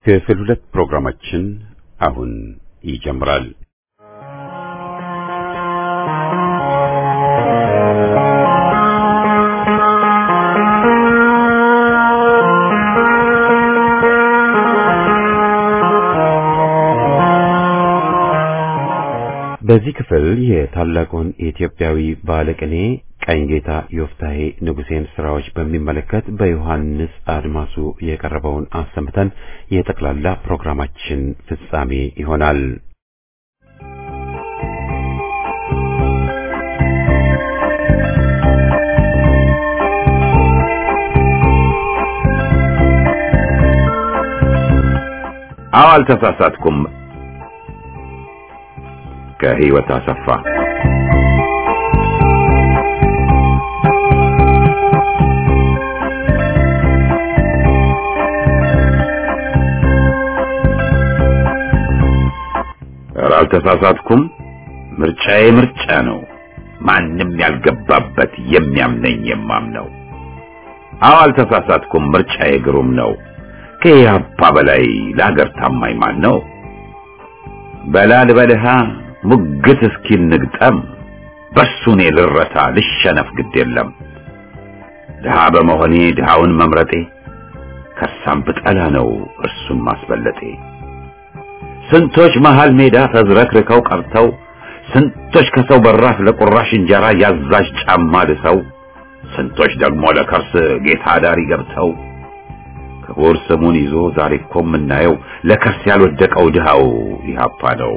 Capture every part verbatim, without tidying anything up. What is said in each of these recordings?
ክፍል ሁለት ፕሮግራማችን አሁን ይጀምራል። በዚህ ክፍል የታላቁን ኢትዮጵያዊ ባለቅኔ ቀኝጌታ ዮፍታሔ ንጉሴን ስራዎች በሚመለከት በዮሐንስ አድማሱ የቀረበውን አሰምተን የጠቅላላ ፕሮግራማችን ፍጻሜ ይሆናል። አዎ አልተሳሳትኩም። ከህይወት አሰፋ አልተሳሳትኩም። ምርጫዬ ምርጫ ነው፣ ማንም ያልገባበት የሚያምነኝ የማምነው። አዎ አልተሳሳትኩም። ምርጫዬ ግሩም ነው፣ ከያፓ በላይ ለሀገር ታማኝ ማን ነው? በላል በልሃ ሙግት እስኪ ንግጠም፣ በሱኔ ልረታ ልሸነፍ ግድ የለም። ድሃ በመሆኔ ድሃውን መምረጤ፣ ከሳም ብጠላ ነው እርሱን ማስበለጤ። ስንቶች መሃል ሜዳ ተዝረክርከው ቀርተው፣ ስንቶች ከሰው በራፍ ለቁራሽ እንጀራ ያዛዥ ጫማ ልሰው፣ ስንቶች ደግሞ ለከርስ ጌታ ዳሪ ገብተው፣ ክቡር ስሙን ይዞ ዛሬ እኮ የምናየው ለከርስ ያልወደቀው ድሃው ኢህአፓ ነው።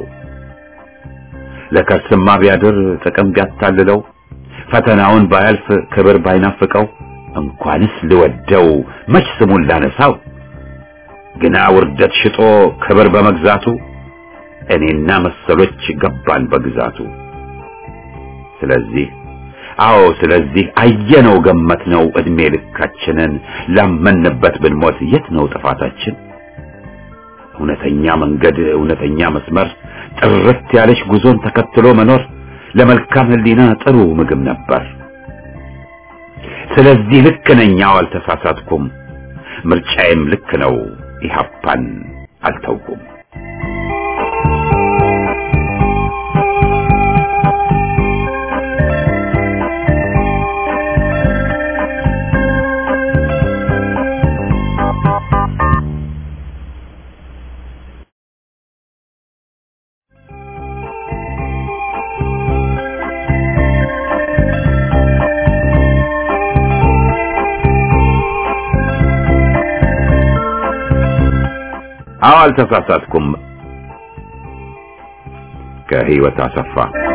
ለከርስማ ቢያድር ጥቅም ቢያታልለው፣ ፈተናውን ባያልፍ ክብር ባይናፍቀው፣ እንኳንስ ልወደው መች ስሙን ላነሳው፣ ግና ውርደት ሽጦ ክብር በመግዛቱ እኔና መሰሎች ገባን በግዛቱ። ስለዚህ አዎ ስለዚህ አየነው ገመትነው እድሜ ልካችንን፣ ላመንበት ብንሞት የት ነው ጥፋታችን? እውነተኛ መንገድ እውነተኛ መስመር፣ ጥርት ያለች ጉዞን ተከትሎ መኖር ለመልካም ህሊና ጥሩ ምግብ ነበር። ስለዚህ ልክ ነኝ፣ አዎ አልተሳሳትኩም። ምርጫዬም ልክ ነው፣ ኢህአፓን አልተውኩም። አዎ አልተሳሳትኩም። ከህይወት አሰፋ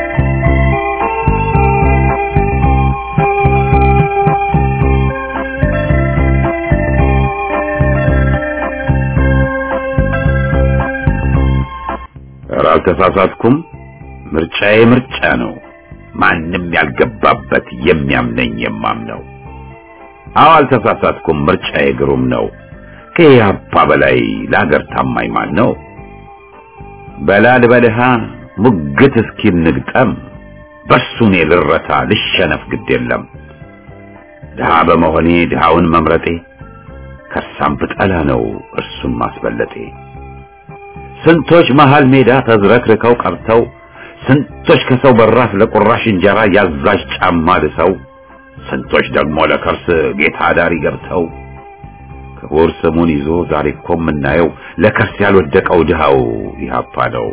አልተሳሳትኩም። ምርጫዬ ምርጫ ነው፣ ማንም ያልገባበት የሚያምነኝ የማምነው። አዎ አልተሳሳትኩም። ምርጫዬ ግሩም ነው፣ ከያፓ በላይ ለሀገር ታማኝ ማን ነው? በላል በልሃ ሙግት እስኪ ንግጠም፣ በሱኔ ልረታ ልሸነፍ ግድ የለም። ድሃ በመሆኔ ድሃውን መምረጤ፣ ከሳም ብጠላ ነው እርሱን ማስበለጤ። ስንቶች መሃል ሜዳ ተዝረክርከው ቀርተው፣ ስንቶች ከሰው በራፍ ለቁራሽ እንጀራ ያዛዥ ጫማ ልሰው፣ ስንቶች ደግሞ ለከርስ ጌታ ዳሪ ገብተው፣ ክቡር ስሙን ይዞ ዛሬ እኮ የምናየው ለከርስ ያልወደቀው ድሃው ኢህአፓ ነው።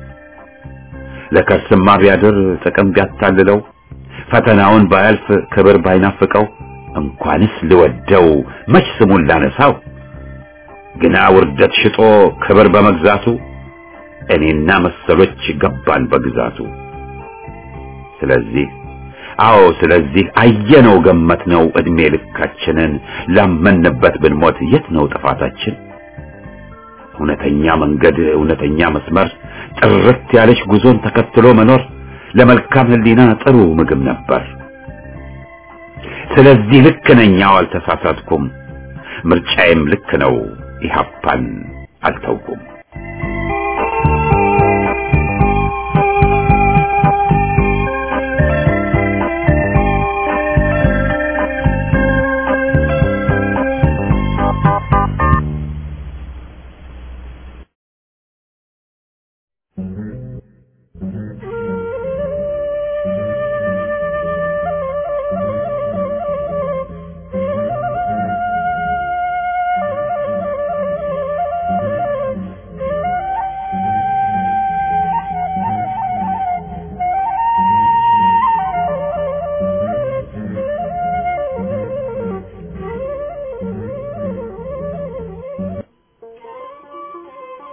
ለከርስማ ቢያድር ጥቅም ቢያታልለው፣ ፈተናውን ባያልፍ ክብር ባይናፍቀው፣ እንኳንስ ልወደው መች ስሙን ላነሳው፣ ግና ውርደት ሽጦ ክብር በመግዛቱ እኔና መሰሎች ገባን በግዛቱ። ስለዚህ አዎ ስለዚህ አየነው ገመትነው እድሜ ልካችንን፣ ላመንበት ብንሞት የት ነው ጥፋታችን? እውነተኛ መንገድ እውነተኛ መስመር፣ ጥርት ያለች ጉዞን ተከትሎ መኖር ለመልካም ህሊና ጥሩ ምግብ ነበር። ስለዚህ ልክ ነኝ፣ አዎ አልተሳሳትኩም። ምርጫዬም ልክ ነው፣ ኢህአፓን አልተውኩም።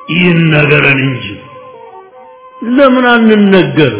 ይነገረን እንጂ ለምን አንነገር?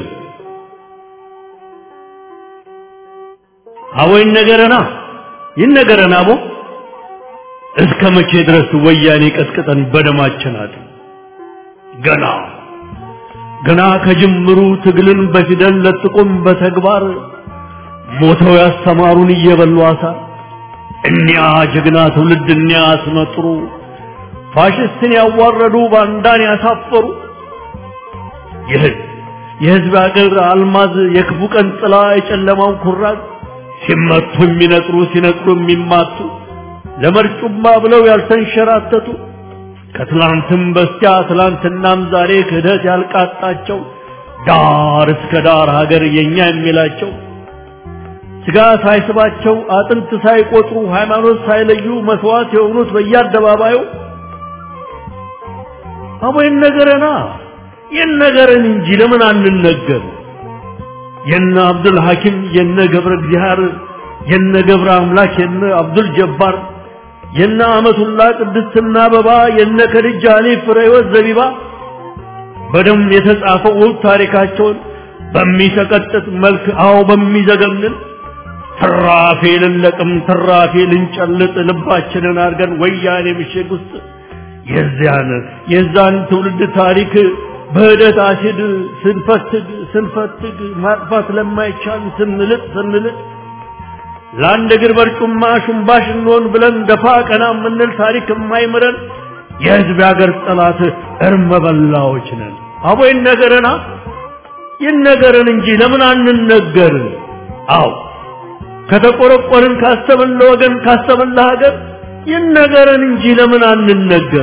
አዎ ይነገረና ይነገረና አቦ እስከ መቼ ድረስ ወያኔ ቀጥቅጠን በደማችን አጥ ገና ገና ከጅምሩ ትግልን በፊደል ለጥቆም በተግባር ሞተው ያስተማሩን እየበሉ አሳ እኒያ ጀግና ትውልድ እኒያ አስመጥሩ ፋሽስትን ያዋረዱ ባንዳን ያሳፈሩ የህዝብ የህዝብ አገር አልማዝ የክፉ ቀን ጥላ የጨለማው ኩራዝ ሲመቱ የሚነጥሩ ሲነጥሩ የሚማቱ ለመርጩማ ብለው ያልተንሸራተቱ ከትላንትም በስቲያ ትላንትናም ዛሬ ክህደት ያልቃጣቸው ዳር እስከ ዳር ሀገር የኛ የሚላቸው ስጋ ሳይስባቸው አጥንት ሳይቆጥሩ ሃይማኖት ሳይለዩ መስዋዕት የሆኑት በየአደባባዩ አቦ ይነገረና ይነገረን እንጂ ለምን አንነገር? የነ አብዱል ሐኪም የነ ገብረ እግዚአብሔር የነ ገብረ አምላክ የነ አብዱል ጀባር የነ አመቱላ ቅድስትና አበባ የነ ከድጃ አሊ ፍሬወት ዘቢባ በደም የተጻፈው ውብ ታሪካቸውን በሚሰቀጥጥ መልክ አው በሚዘገንን ትራፊ ልንለቅም ትራፊ ልንጨልጥ ልባችንን አርገን ወያኔ ምሽግ ውስጥ የዚያን የዛን ትውልድ ታሪክ በህደት አሲድ ስንፈትግ ስንፈትግ ማጥፋት ለማይቻል ስንልጥ ስንልጥ ለአንድ እግር በርጩማ ሹምባሽ እንሆን ብለን ደፋ ቀና የምንል ታሪክ የማይምረን የህዝብ ያገር ጠላት እርመ በላዎች ነን። አቦ ይነገረና ይነገረን እንጂ ለምን አንነገር? አዎ ከተቆረቆርን ካሰብን ለወገን ካሰብን ለሀገር ይነገረን እንጂ ለምን አንነገር?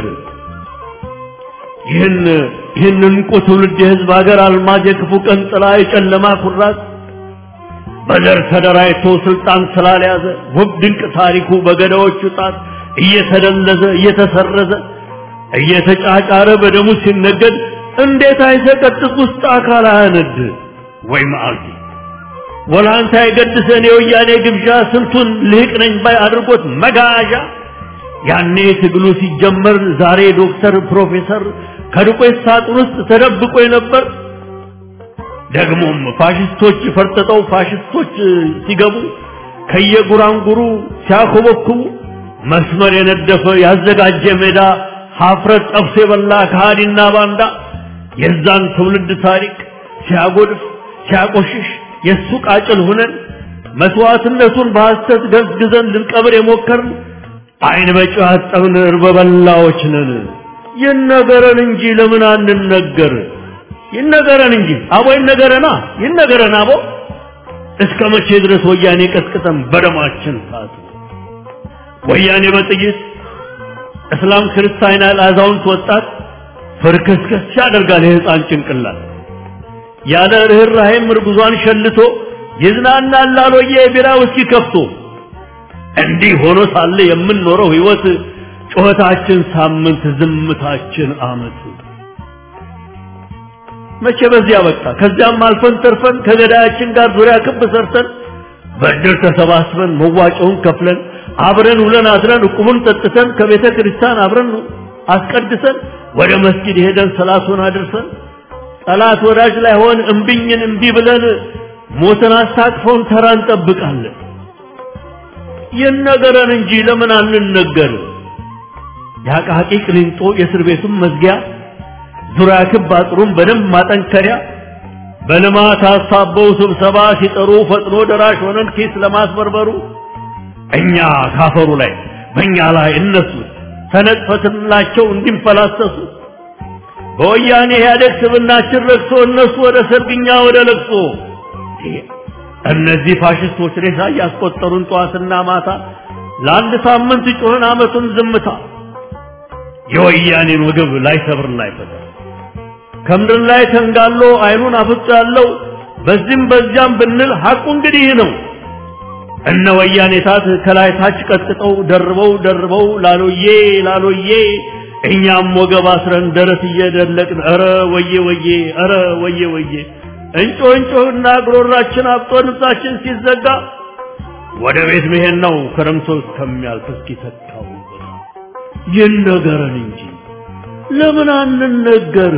ይህን ይህን እንቁ ትውልድ የህዝብ ሀገር አልማዝ የክፉ ቀን ጥላ የጨለማ ኩራዝ በዘር ተደራጅቶ ስልጣን ስላልያዘ ውብ ድንቅ ታሪኩ በገዳዎቹ ጣት እየተደለዘ እየተሰረዘ እየተጫጫረ በደሙ ሲነገድ እንዴት አይሰቀጥጥ ውስጥ አካል አያነድ ወይ ማአልቲ ወላንታ የገድሰን የወያኔ ግብዣ ስንቱን ልህቅ ነኝ ባይ አድርጎት መጋዣ ያኔ ትግሉ ሲጀመር ዛሬ ዶክተር ፕሮፌሰር ከዱቄት ሳጥን ውስጥ ተደብቆ ነበር። ደግሞም ፋሽስቶች ፈርጥጠው ፋሽስቶች ሲገቡ ከየጉራንጉሩ ሲያኮበኩቡ መስመር የነደፈ ያዘጋጀ ሜዳ ሀፍረት ጠብሶ የበላ ከሃዲና ባንዳ የዛን ትውልድ ታሪክ ሲያጎድፍ ሲያቆሽሽ የሱ ቃጭል ሆነን መስዋዕትነቱን በሐሰት ገዝግዘን ልንቀብር የሞከርን አይን በጨው ያጠብን እርበ በላዎች ነን። ይነገረን እንጂ ለምን አንነገር? ይነገረን እንጂ አቦ ይነገረና ይነገረና አቦ እስከ መቼ ድረስ ወያኔ ቀጥቅጠን በደማችን ታጡ? ወያኔ በጥይት እስላም ክርስቲያን አዛውንት ወጣት ፍርክስክስ ያደርጋል የህፃን ጭንቅላት ያለ ርህራሄም እርጉዟን ሸልቶ ይዝናናል ላሎዬ ቢራ ውስኪ ከፍቶ እንዲህ ሆኖ ሳለ የምንኖረው ህይወት ጩኸታችን ሳምንት ዝምታችን አመት መቼ በዚያ በቃ ከዚያም አልፈን ተርፈን ከገዳያችን ጋር ዙሪያ ክብ ሰርተን በእድር ተሰባስበን መዋጮውን ከፍለን አብረን ውለን አድረን ቁሙን ጠጥተን ከቤተ ክርስቲያን አብረን አስቀድሰን ወደ መስጊድ ሄደን ሰላቱን አድርሰን ጠላት ወዳጅ ላይ ሆን እምቢኝን እምቢ ብለን ሞትን አስታቅፈውን ተራ እንጠብቃለን። ይነገረን እንጂ ለምን አንነገር? ያቃቂ ቅሊንጦ የእስር ቤቱን መዝጊያ ዙሪያ ክብ አጥሩን በደንብ ማጠንከሪያ በልማት አሳበው ስብሰባ ሲጠሩ ፈጥኖ ደራሽ ሆነን ኪስ ለማስበርበሩ እኛ ካፈሩ ላይ በእኛ ላይ እነሱ ተነጥፈትላቸው እንዲንፈላሰሱ በወያኔ ያደግ ስብናችን ረክሶ እነሱ ወደ ሰርግኛ ወደ ለቅሶ እነዚህ ፋሽስቶች ሬሳ ያስቆጠሩን ጧትና ማታ ለአንድ ሳምንት ጮህን አመቱን ዝምታ የወያኔን ወገብ ላይ ሰብር ላይ ፈታ ከምድር ላይ ተንጋሎ አይኑን አፍጥ ያለው በዚህም በዚያም ብንል ሐቁ እንግዲህ ነው። እነ ወያኔ ታት ከላይ ታች ቀጥቅጠው ደርበው ደርበው ላሎዬ ላሎዬ እኛም ወገብ አስረን ደረት እየደለቅን ኧረ ወዬ ወዬ ኧረ ወዬ ወዬ እንጮ እንጮና ግሮራችን አብጦ ንጻችን ሲዘጋ ወደ ቤት መሄድ ነው ከረምቶ እስከሚያልፍ እስኪተካው ይነገረን እንጂ ለምን አንነገር?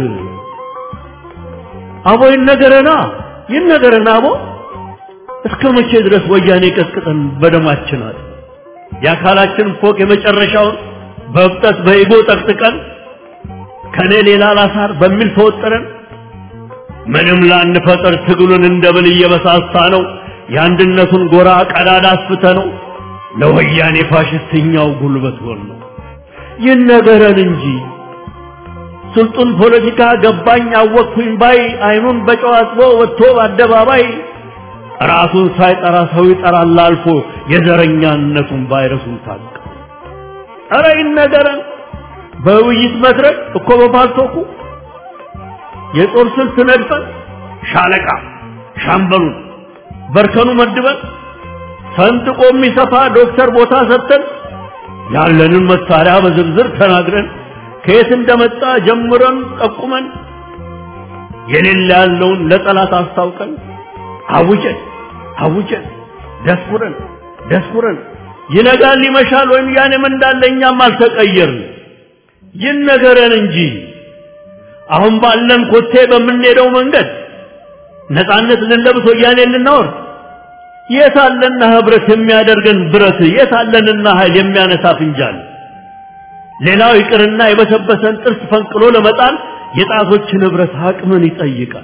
አቦ ይነገረና ይነገረና አቦ እስከ መቼ ድረስ ወያኔ ቀጥቅጠን በደማችን አለ የአካላችን ፎቅ የመጨረሻውን በብጠት በኢጎ ጠቅጥቀን ከኔ ሌላ ላሳር በሚል ተወጠረን ምንም ላንፈጠር ትግሉን እንደብል እየበሳሳ ነው የአንድነቱን ጎራ ቀዳዳ አስፍተ ነው ለወያኔ ፋሽስትኛው ጉልበት ሆኖ ይነገረን እንጂ ስልጡን ፖለቲካ ገባኝ አወቅኩኝ ባይ አይኑን በጨዋጥቦ ወጥቶ በአደባባይ ራሱን ሳይጠራ ሰው ይጠራል አልፎ የዘረኛነቱን ቫይረሱን ታቀ አረ ይነገረን በውይይት መድረክ እኮ በፓልቶኩ የጦር ስልት ነድፈን ሻለቃ ሻምበሉን በርከኑ መድበን ሰንጥቆ የሚሰፋ ዶክተር ቦታ ሰጥተን ያለንን መሳሪያ በዝርዝር ተናግረን ከየት እንደመጣ ጀምረን ጠቁመን የሌለ ያለውን ለጠላት አስታውቀን አውጀን አውጀን ደስኩረን ደስኩረን ይነጋል ይመሻል ወይም ያኔም እንዳለኛም አልተቀየርን ይነገረን እንጂ አሁን ባለን ኮቴ በምንሄደው መንገድ ነፃነት ልንለብስ ወያኔ ልናወርድ የታለና ህብረት የሚያደርገን ብረት የታለንና ኃይል የሚያነሳ ፍንጃል ሌላው ይቅርና የበሰበሰን ጥርስ ፈንቅሎ ለመጣል የጣቶችን ህብረት አቅምን ይጠይቃል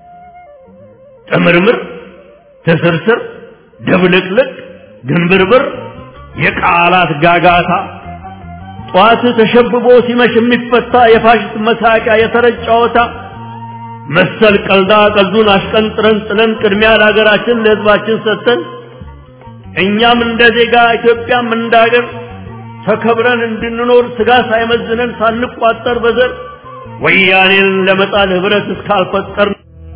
ጥምርምር ተሰርስር ደብልቅልቅ ግንብርብር የቃላት ጋጋታ ጧት ተሸብቦ ሲመሽ የሚፈታ የፋሽስት መሳቂያ የተረጫወታ መሰል ቀልዳ ቀልዱን አሽቀንጥረን ጥለን ቅድሚያ ለሀገራችን ለህዝባችን ሰጥተን እኛም እንደ ዜጋ ኢትዮጵያም እንደ ሀገር ተከብረን እንድንኖር ስጋ ሳይመዝነን ሳንቋጠር በዘር ወያኔን ለመጣል ህብረት እስካልፈጠር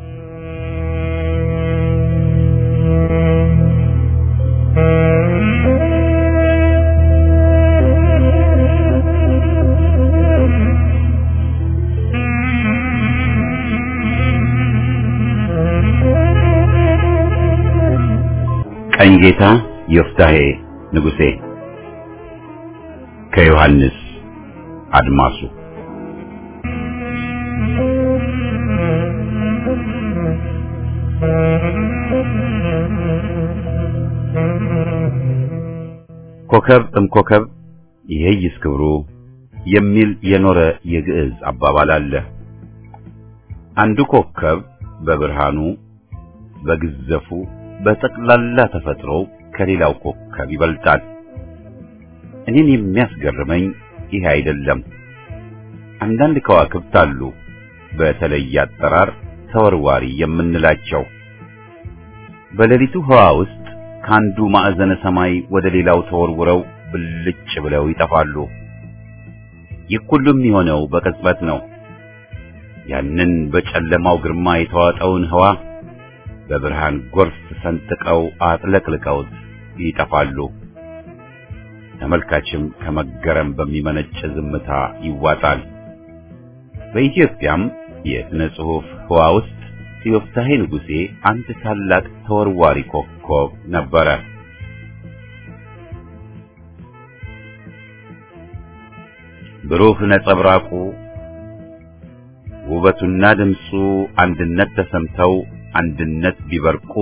ቀኝጌታ ዮፍታሔ ንጉሴ ከዮሐንስ አድማሱ ኮከብ እምኮከብ ይሄይስ ክብሩ የሚል የኖረ የግዕዝ አባባል አለ። አንዱ ኮከብ በብርሃኑ በግዘፉ በጠቅላላ ተፈጥሮ ከሌላው ኮከብ ይበልጣል። እኔን የሚያስገርመኝ ይሄ አይደለም። አንዳንድ ከዋክብት አሉ በተለየ አጠራር ተወርዋሪ የምንላቸው በሌሊቱ ህዋ ውስጥ ካንዱ ማዕዘነ ሰማይ ወደ ሌላው ተወርውረው ብልጭ ብለው ይጠፋሉ። ይህ ሁሉ የሚሆነው በቅጽበት ነው። ያንን በጨለማው ግርማ የተዋጠውን ህዋ በብርሃን ጎርፍ ሰንጥቀው አጥለቅልቀውት ይጠፋሉ። ተመልካችም ከመገረም በሚመነጭ ዝምታ ይዋጣል። በኢትዮጵያም የሥነ ጽሑፍ ህዋ ውስጥ ዮፍታሔ ንጉሴ አንድ ታላቅ ተወርዋሪ ኮከብ ነበረ። ብሩህ ነጸብራቁ ውበቱና ድምፁ አንድነት ተሰምተው አንድነት ቢበርቁ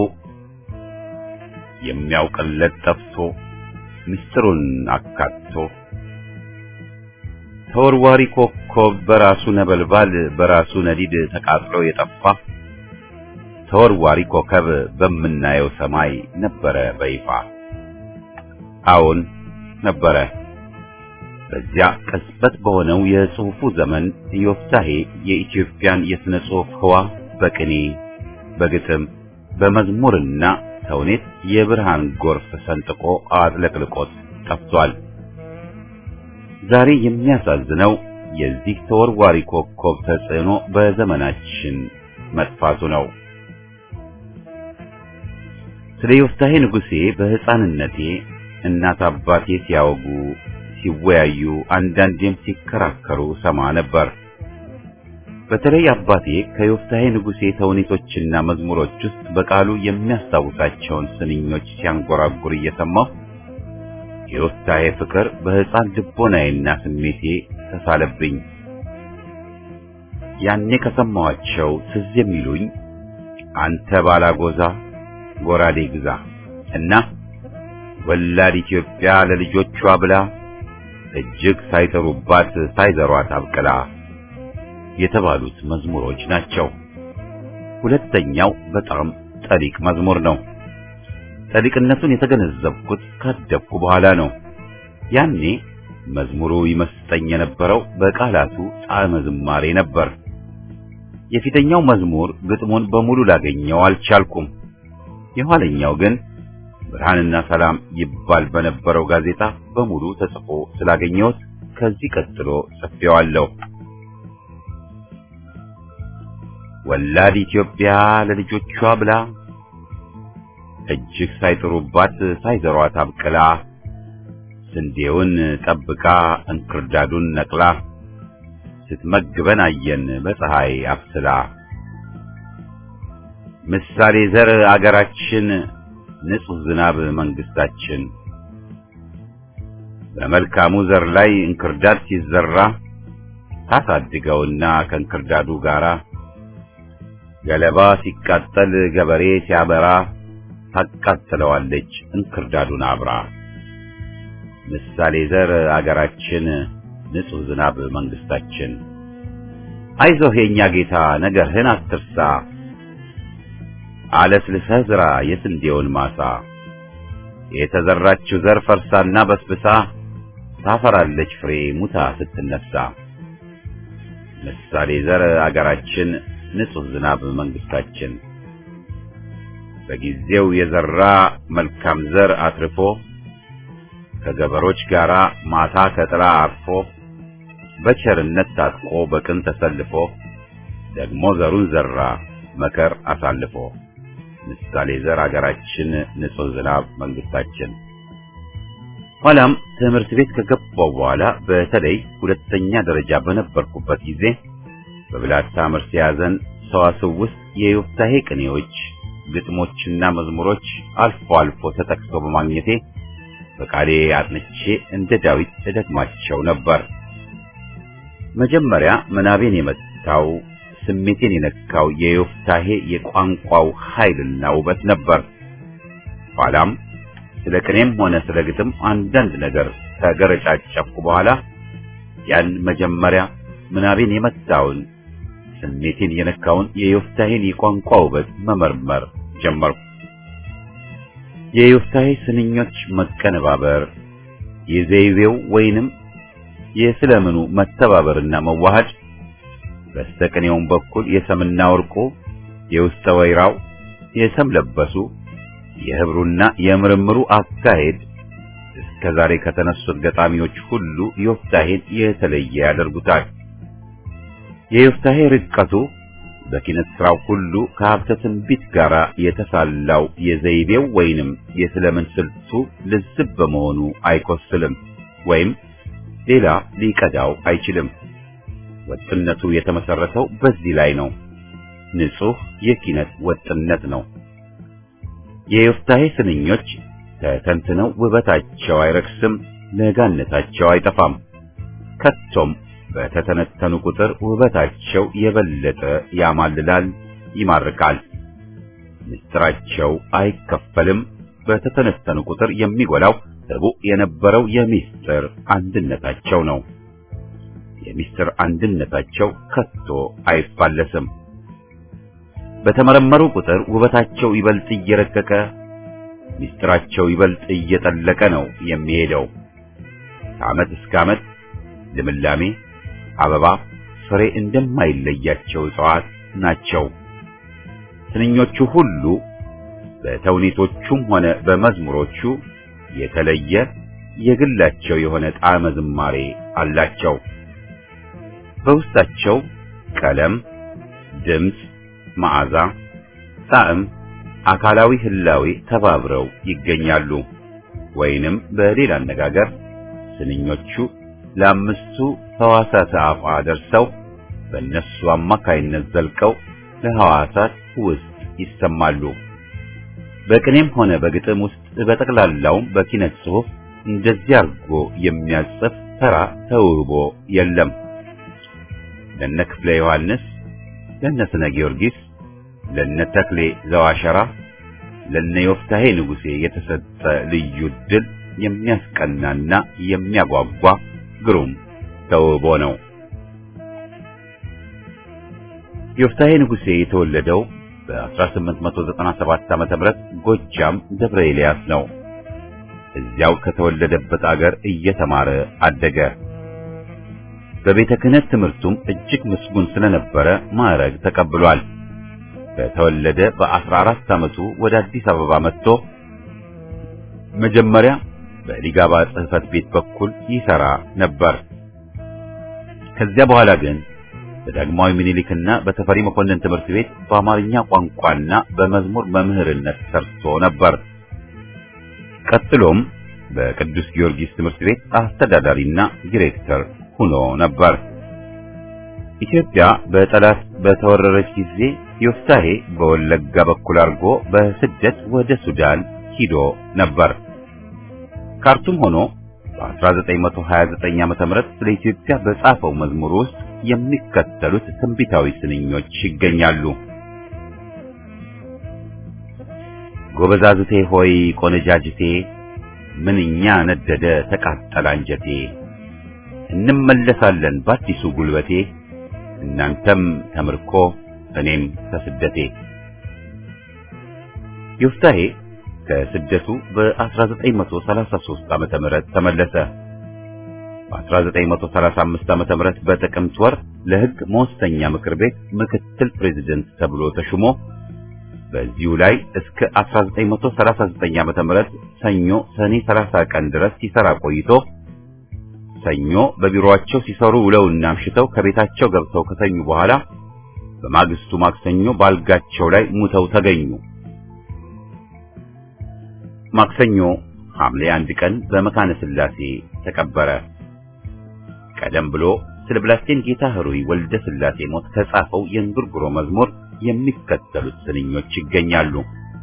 የሚያውቅለት ጠፍቶ ምስጢሩን አካቶ ተወርዋሪ ኮከብ በራሱ ነበልባል በራሱ ነዲድ ተቃጥሎ የጠፋ ተወርዋሪ ኮከብ በምናየው ሰማይ ነበረ በይፋ። አዎን ነበረ። በዚያ ቅጽበት በሆነው የጽሑፉ ዘመን ዮፍታሔ የኢትዮጵያን የሥነ ጽሑፍ ህዋ በቅኔ በግጥም በመዝሙርና ተውኔት የብርሃን ጎርፍ ሰንጥቆ አጥለቅልቆት ጠፍቷል። ዛሬ የሚያሳዝነው የዚህ ተወርዋሪ ኮከብ ተጽዕኖ በዘመናችን መጥፋቱ ነው። ስለ ዮፍታሔ ንጉሴ በሕፃንነቴ እናት አባቴ ሲያወጉ ሲወያዩ አንዳንዴም ሲከራከሩ ሰማ ነበር። በተለይ አባቴ ከዮፍታሔ ንጉሴ ተውኔቶችና መዝሙሮች ውስጥ በቃሉ የሚያስታውሳቸውን ስንኞች ሲያንጎራጉር እየሰማሁ የዮፍታሔ ፍቅር በሕፃን ልቦናዬና ስሜቴ ተሳለብኝ። ያኔ ከሰማኋቸው ትዝ የሚሉኝ አንተ ባላጎዛ ጎራዴ ግዛ እና ወላድ ኢትዮጵያ ለልጆቿ ብላ እጅግ ሳይጠሩባት ሳይዘሯት አብቅላ የተባሉት መዝሙሮች ናቸው። ሁለተኛው በጣም ጠሊቅ መዝሙር ነው። ጠሊቅነቱን የተገነዘብኩት ካደግኩ በኋላ ነው። ያኔ መዝሙሩ ይመስጠኝ የነበረው በቃላቱ ጣዕመ ዝማሬ ነበር። የፊተኛው መዝሙር ግጥሙን በሙሉ ላገኘው አልቻልኩም። የኋለኛው ግን ብርሃንና ሰላም ይባል በነበረው ጋዜጣ በሙሉ ተጽፎ ስላገኘሁት ከዚህ ቀጥሎ ጽፌዋለሁ። ወላድ ኢትዮጵያ ለልጆቿ ብላ እጅግ ሳይጥሩባት ሳይዘሯት አብቅላ ስንዴውን ጠብቃ እንክርዳዱን ነቅላ ስትመግበን አየን በፀሐይ አብስላ። ምሳሌ ዘር አገራችን ንጹህ ዝናብ መንግስታችን በመልካሙ ዘር ላይ እንክርዳድ ሲዘራ ታሳድገውና ከእንክርዳዱ ጋራ ገለባ ሲቃጠል ገበሬ ሲያበራ ታቃጥለዋለች እንክርዳዱን አብራ። ምሳሌ ዘር አገራችን ንጹህ ዝናብ መንግስታችን አይዞህ የኛ ጌታ ነገርህን አትርሳ አለስልሰህ ዝራ የስንዴውን ማሳ የተዘራችው ዘር ፈርሳና በስብሳ ታፈራለች ፍሬ ሙታ ስትነሳ። ምሳሌ ዘር አገራችን ንጹህ ዝናብ መንግስታችን በጊዜው የዘራ መልካም ዘር አትርፎ ከገበሮች ጋራ ማታ ከጥላ አርፎ በቸርነት ታጥቆ በቅን ተሰልፎ ደግሞ ዘሩን ዘራ መከር አሳልፎ። ምሳሌ ዘር አገራችን ንጹህ ዝናብ መንግስታችን። ኋላም ትምህርት ቤት ከገባው በኋላ በተለይ ሁለተኛ ደረጃ በነበርኩበት ጊዜ በብላታ መርሲ ያዘን ሰዋስው ውስጥ የዮፍታሔ ቅኔዎች ግጥሞችና መዝሙሮች አልፎ አልፎ ተጠቅሰው በማግኘቴ በቃሌ አጥንቼ እንደ ዳዊት እደግማቸው ነበር። መጀመሪያ ምናቤን የመታው ስሜቴን የነካው የዮፍታሔ የቋንቋው ኃይልና ውበት ነበር። ኋላም ስለ ቅኔም ሆነ ስለ ግጥም አንዳንድ ነገር ተገረጫጨፍኩ በኋላ ያን መጀመሪያ ምናቤን የመታውን ስሜቴን የነካውን የዮፍታሔን የቋንቋ ውበት መመርመር ጀመርኩ። የዮፍታሔ ስንኞች መቀነባበር፣ የዘይቤው ወይንም የስለምኑ መተባበርና መዋሃድ፣ በስተቅኔውም በኩል የሰምና ወርቁ፣ የውስጠ ወይራው፣ የሰም ለበሱ፣ የህብሩና የምርምሩ አካሄድ እስከዛሬ ከተነሱት ገጣሚዎች ሁሉ ዮፍታሔን የተለየ ያደርጉታል። የዮፍታሔ ርቀቱ በኪነት ስራው ሁሉ ከሀብተ ትንቢት ጋር የተሳላው የዘይቤው ወይንም የስለምን ስልቱ ልዝብ በመሆኑ አይኮስልም ወይም ሌላ ሊቀዳው አይችልም። ወጥነቱ የተመሰረተው በዚህ ላይ ነው። ንጹህ የኪነት ወጥነት ነው። የዮፍታሔ ስንኞች ተተንትነው ውበታቸው አይረክስም፣ ለጋነታቸው አይጠፋም። ከቶም በተተነተኑ ቁጥር ውበታቸው የበለጠ ያማልላል፣ ይማርካል። ምስጢራቸው አይከፈልም። በተተነተኑ ቁጥር የሚጎላው ርቡዕ የነበረው የምስጢር አንድነታቸው ነው። የምስጢር አንድነታቸው ከቶ አይፋለስም። በተመረመሩ ቁጥር ውበታቸው ይበልጥ እየረቀቀ ምስጢራቸው ይበልጥ እየጠለቀ ነው የሚሄደው። ከዓመት እስከ ዓመት ልምላሜ፣ አበባ፣ ፍሬ እንደማይለያቸው እጽዋት ናቸው። ስንኞቹ ሁሉ በተውኔቶቹም ሆነ በመዝሙሮቹ የተለየ የግላቸው የሆነ ጣዕመ ዝማሬ አላቸው። በውስጣቸው ቀለም፣ ድምፅ፣ መዓዛ፣ ጣዕም፣ አካላዊ ህላዌ ተባብረው ይገኛሉ። ወይንም በሌላ አነጋገር ስንኞቹ ለአምስቱ ሕዋሳት አፋ ደርሰው በእነሱ አማካይነት ዘልቀው ለሕዋሳት ውስጥ ይሰማሉ። በቅኔም ሆነ በግጥም ውስጥ በጠቅላላውም በኪነት ጽሑፍ እንደዚህ አድርጎ የሚያጽፍ ተራ ተውቦ የለም። ለነ ክፍለ ዮሐንስ ለነ ስነ ጊዮርጊስ፣ ለነ ተክሌ ዘዋሸራ፣ ለነ ዮፍታሔ ንጉሴ የተሰጠ ልዩ ድል የሚያስቀናና የሚያጓጓ ግሩም ተውቦ ነው። ዮፍታሔ ንጉሴ የተወለደው በ1897 ዓመተ ምህረት ጎጃም ደብረ ኤልያስ ነው። እዚያው ከተወለደበት አገር እየተማረ አደገ። በቤተ ክህነት ትምህርቱም እጅግ ምስጉን ስለነበረ ማዕረግ ተቀብሏል። በተወለደ በአስራ አራት ዓመቱ ወደ አዲስ አበባ መጥቶ መጀመሪያ በሊጋባ ጽሕፈት ቤት በኩል ይሰራ ነበር። ከዚያ በኋላ ግን በዳግማዊ ምኒልክና በተፈሪ መኮንን ትምህርት ቤት በአማርኛ ቋንቋና በመዝሙር መምህርነት ሰርቶ ነበር። ቀጥሎም በቅዱስ ጊዮርጊስ ትምህርት ቤት አስተዳዳሪና ዲሬክተር ሆኖ ነበር። ኢትዮጵያ በጠላት በተወረረች ጊዜ ዮፍታሔ በወለጋ በኩል አድርጎ በስደት ወደ ሱዳን ሂዶ ነበር። ካርቱም ሆኖ በ1929 ዓመተ ምህረት ስለ ኢትዮጵያ በጻፈው መዝሙር ውስጥ የሚከተሉት ትንቢታዊ ስንኞች ይገኛሉ። ጎበዛዝቴ ሆይ ቆነጃጅቴ ምንኛ ነደደ ተቃጠለ አንጀቴ፣ እንመለሳለን በአዲሱ ጉልበቴ፣ እናንተም ተምርኮ እኔም ከስደቴ። ዮፍታሔ ከስደቱ በ1933 ዓመተ ምህረት ተመለሰ። በ1935 ዓመተ ምህረት በጥቅምት ወር ለሕግ መወሰኛ ምክር ቤት ምክትል ፕሬዝዳንት ተብሎ ተሹሞ በዚሁ ላይ እስከ አስራ ዘጠኝ መቶ ሰላሳ ዘጠኝ ዓመተ ምህረት ሰኞ ሰኔ ሰላሳ ቀን ድረስ ሲሰራ ቆይቶ ሰኞ በቢሮአቸው ሲሰሩ ውለውና አምሽተው ከቤታቸው ገብተው ከተኙ በኋላ በማግስቱ ማክሰኞ ባልጋቸው ላይ ሙተው ተገኙ። ማክሰኞ ሐምሌ አንድ ቀን በመካነ ሥላሴ ተቀበረ። ቀደም ብሎ ስለ ብላቴን ጌታ ኅሩይ ወልደ ሥላሴ ሞት ከጻፈው የእንጉርጉሮ መዝሙር የሚከተሉት ስንኞች ይገኛሉ።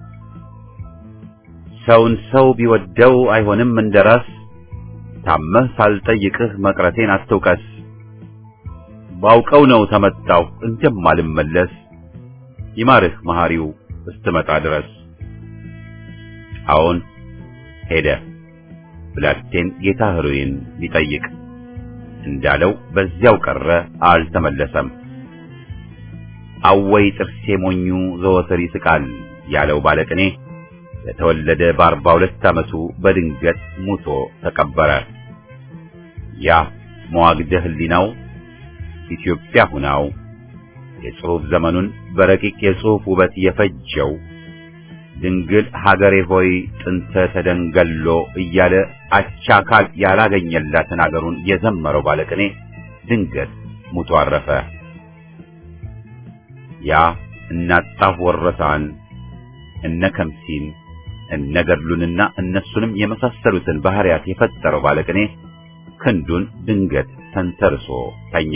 ሰውን ሰው ቢወደው አይሆንም እንደራስ፣ ታመህ ሳልጠይቅህ መቅረቴን አትውቀስ፣ ባውቀው ነው ተመጣው እንደማልመለስ፣ ይማርህ መሐሪው እስትመጣ ድረስ። አዎን ሄደ ብላቴን ጌታ ኅሩይን ሊጠይቅ፣ እንዳለው በዚያው ቀረ አልተመለሰም። አወይ ጥርሴ ሞኙ ዘወትር ይስቃል ያለው ባለቅኔ ለተወለደ በአርባ ሁለት ዓመቱ በድንገት ሙቶ ተቀበረ። ያ መዋግደ ህሊናው ኢትዮጵያ ሁናው የጽሑፍ ዘመኑን በረቂቅ የጽሑፍ ውበት የፈጀው ድንግል ሀገሬ ሆይ ጥንተ ተደንገሎ እያለ አቻካል ያላገኘላትን አገሩን የዘመረው ባለቅኔ ድንገት ሙቶ አረፈ። ያ እናጣፍ ወረሳን እነ ከምሲን እነ ገድሉንና እነሱንም የመሳሰሉትን ባህሪያት የፈጠረው ባለቅኔ ክንዱን ድንገት ተንተርሶ ተኛ።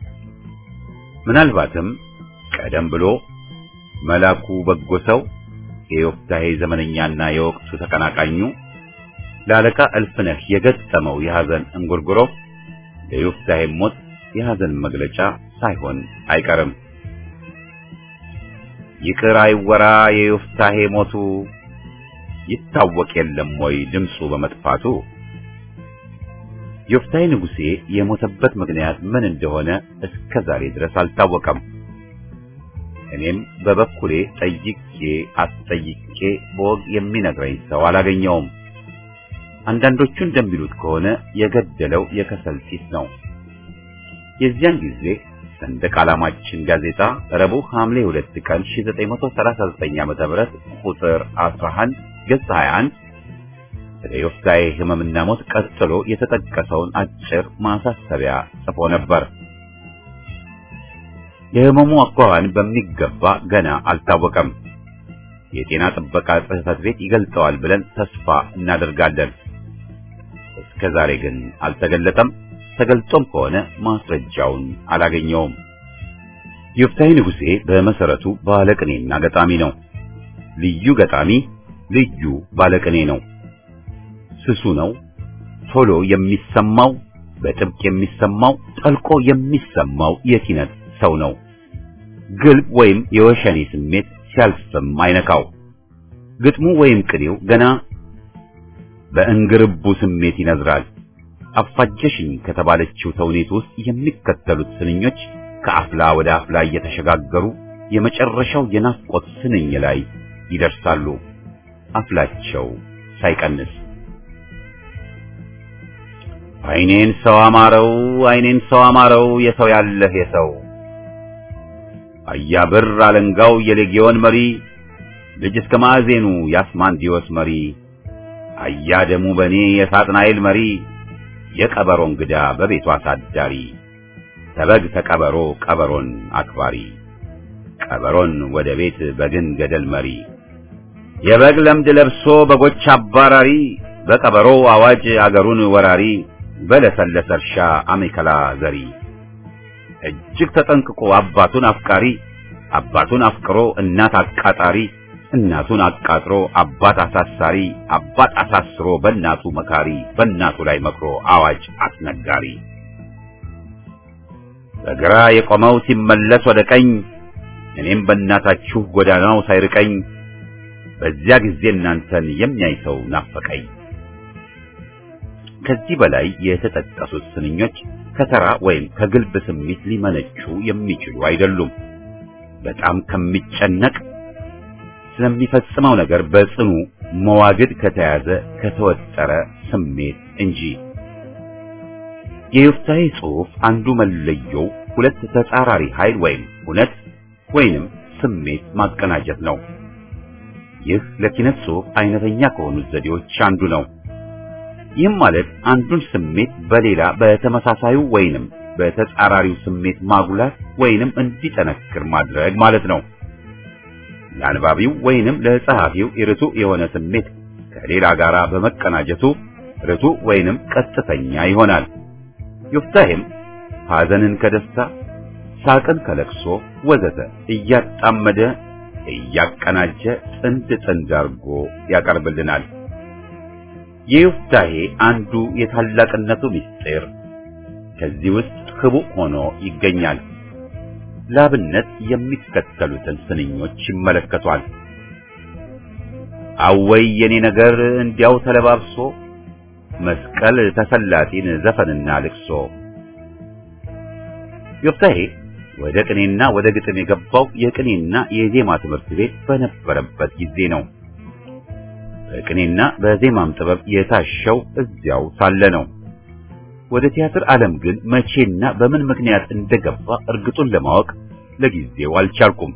ምናልባትም ቀደም ብሎ መላኩ በጎ ሰው የዮፍታሔ ዘመነኛና የወቅቱ ተቀናቃኙ ለአለቃ እልፍነህ የገጠመው የሐዘን እንጉርጉሮ ለዮፍታሔ ሞት የሐዘን መግለጫ ሳይሆን አይቀርም። ይቅር አይወራ የዮፍታሔ ሞቱ፣ ይታወቅ የለም ወይ ድምፁ በመጥፋቱ። ዮፍታሔ ንጉሴ የሞተበት ምክንያት ምን እንደሆነ እስከ ዛሬ ድረስ አልታወቀም። እኔም በበኩሌ ጠይቄ አስጠይቄ በወግ የሚነግረኝ ሰው አላገኘውም። አንዳንዶቹ እንደሚሉት ከሆነ የገደለው የከሰል ጢስ ነው። የዚያን ጊዜ ሰንደቅ ዓላማችን ጋዜጣ ረቡዕ ሐምሌ ሁለት ቀን ሺህ ዘጠኝ መቶ ሰላሳ ዘጠኝ ዓመተ ምህረት ቁጥር አስራ አንድ ገጽ ሃያ አንድ ስለ ዮፍታሔ ሕመምና ሞት ቀጥሎ የተጠቀሰውን አጭር ማሳሰቢያ ጽፎ ነበር። የሕመሙ አኳኋን በሚገባ ገና አልታወቀም። የጤና ጥበቃ ጽሕፈት ቤት ይገልጸዋል ብለን ተስፋ እናደርጋለን። እስከ ዛሬ ግን አልተገለጠም። ተገልጾም ከሆነ ማስረጃውን አላገኘውም። ዮፍታሔ ንጉሴ በመሰረቱ ባለቅኔና ገጣሚ ነው። ልዩ ገጣሚ፣ ልዩ ባለቅኔ ነው። ስሱ ነው። ቶሎ የሚሰማው፣ በጥብቅ የሚሰማው፣ ጠልቆ የሚሰማው የኪነት ሰው ነው። ግልብ ወይም የወሸኔ ስሜት ሲያልፍም አይነካው። ግጥሙ ወይም ቅኔው ገና በእንግርቡ ስሜት ይነዝራል። አፋጀሽኝ ከተባለችው ተውኔት ውስጥ የሚከተሉት ስንኞች ከአፍላ ወደ አፍላ እየተሸጋገሩ የመጨረሻው የናፍቆት ስንኝ ላይ ይደርሳሉ፣ አፍላቸው ሳይቀንስ። አይኔን ሰው አማረው አይኔን ሰው አማረው የሰው ያለህ የሰው አያብር አለንጋው የሌጊዮን መሪ ልጅ እስከ ማዕዜኑ የአስማንዲዮስ መሪ አያደሙ በኔ የሳጥናኤል መሪ የቀበሮ እንግዳ በቤቱ አሳዳሪ ተበግ ተቀበሮ ቀበሮን አክባሪ ቀበሮን ወደ ቤት በግን ገደል መሪ የበግ ለምድ ለብሶ በጎች አባራሪ በቀበሮ አዋጅ አገሩን ወራሪ በለሰለሰ እርሻ አሜከላ ዘሪ እጅግ ተጠንቅቆ አባቱን አፍቃሪ አባቱን አፍቅሮ እናት አቃጣሪ እናቱን አቃጥሮ አባት አሳሳሪ አባት አሳስሮ በእናቱ መካሪ በእናቱ ላይ መክሮ አዋጅ አስነጋሪ በግራ የቆመው ሲመለስ ወደ ቀኝ እኔም በእናታችሁ ጎዳናው ሳይርቀኝ በዚያ ጊዜ እናንተን የሚያይ ሰው ናፈቀኝ። ከዚህ በላይ የተጠቀሱት ስንኞች ከተራ ወይም ከግልብ ስሜት ሊመነጩ የሚችሉ አይደሉም። በጣም ከሚጨነቅ ስለሚፈጽመው ነገር በጽኑ መዋግድ ከተያዘ ከተወጠረ ስሜት እንጂ። የዮፍታሔ ጽሑፍ አንዱ መለየው ሁለት ተጻራሪ ኃይል ወይም እውነት ወይንም ስሜት ማቀናጀት ነው። ይህ ለኪነት ጽሑፍ አይነተኛ ከሆኑት ዘዴዎች አንዱ ነው። ይህም ማለት አንዱን ስሜት በሌላ በተመሳሳዩ ወይንም በተጻራሪው ስሜት ማጉላት ወይንም እንዲጠነክር ማድረግ ማለት ነው። ለአንባቢው ወይንም ለጸሐፊው ርቱዕ የሆነ ስሜት ከሌላ ጋር በመቀናጀቱ ርቱዕ ወይንም ቀጥተኛ ይሆናል። ዮፍታሔም ሐዘንን ከደስታ፣ ሳቅን ከለቅሶ ወዘተ እያጣመደ እያቀናጀ ጥንድ ጥንድ አድርጎ ያቀርብልናል። የዮፍታሔ አንዱ የታላቅነቱ ምስጢር ከዚህ ውስጥ ክቡዕ ሆኖ ይገኛል። ላብነት የሚከተሉትን ስንኞች ይመለከቷል። አወይ የኔ ነገር እንዲያው ተለባብሶ መስቀል ተሰላጢን ዘፈንና ልቅሶ። ዮፍታሔ ወደ ቅኔና ወደ ግጥም የገባው የቅኔና የዜማ ትምህርት ቤት በነበረበት ጊዜ ነው። በቅኔና በዜማም ጥበብ የታሸው እዚያው ሳለ ነው። ወደ ቲያትር ዓለም ግን መቼና በምን ምክንያት እንደገባ እርግጡን ለማወቅ ለጊዜው አልቻልኩም።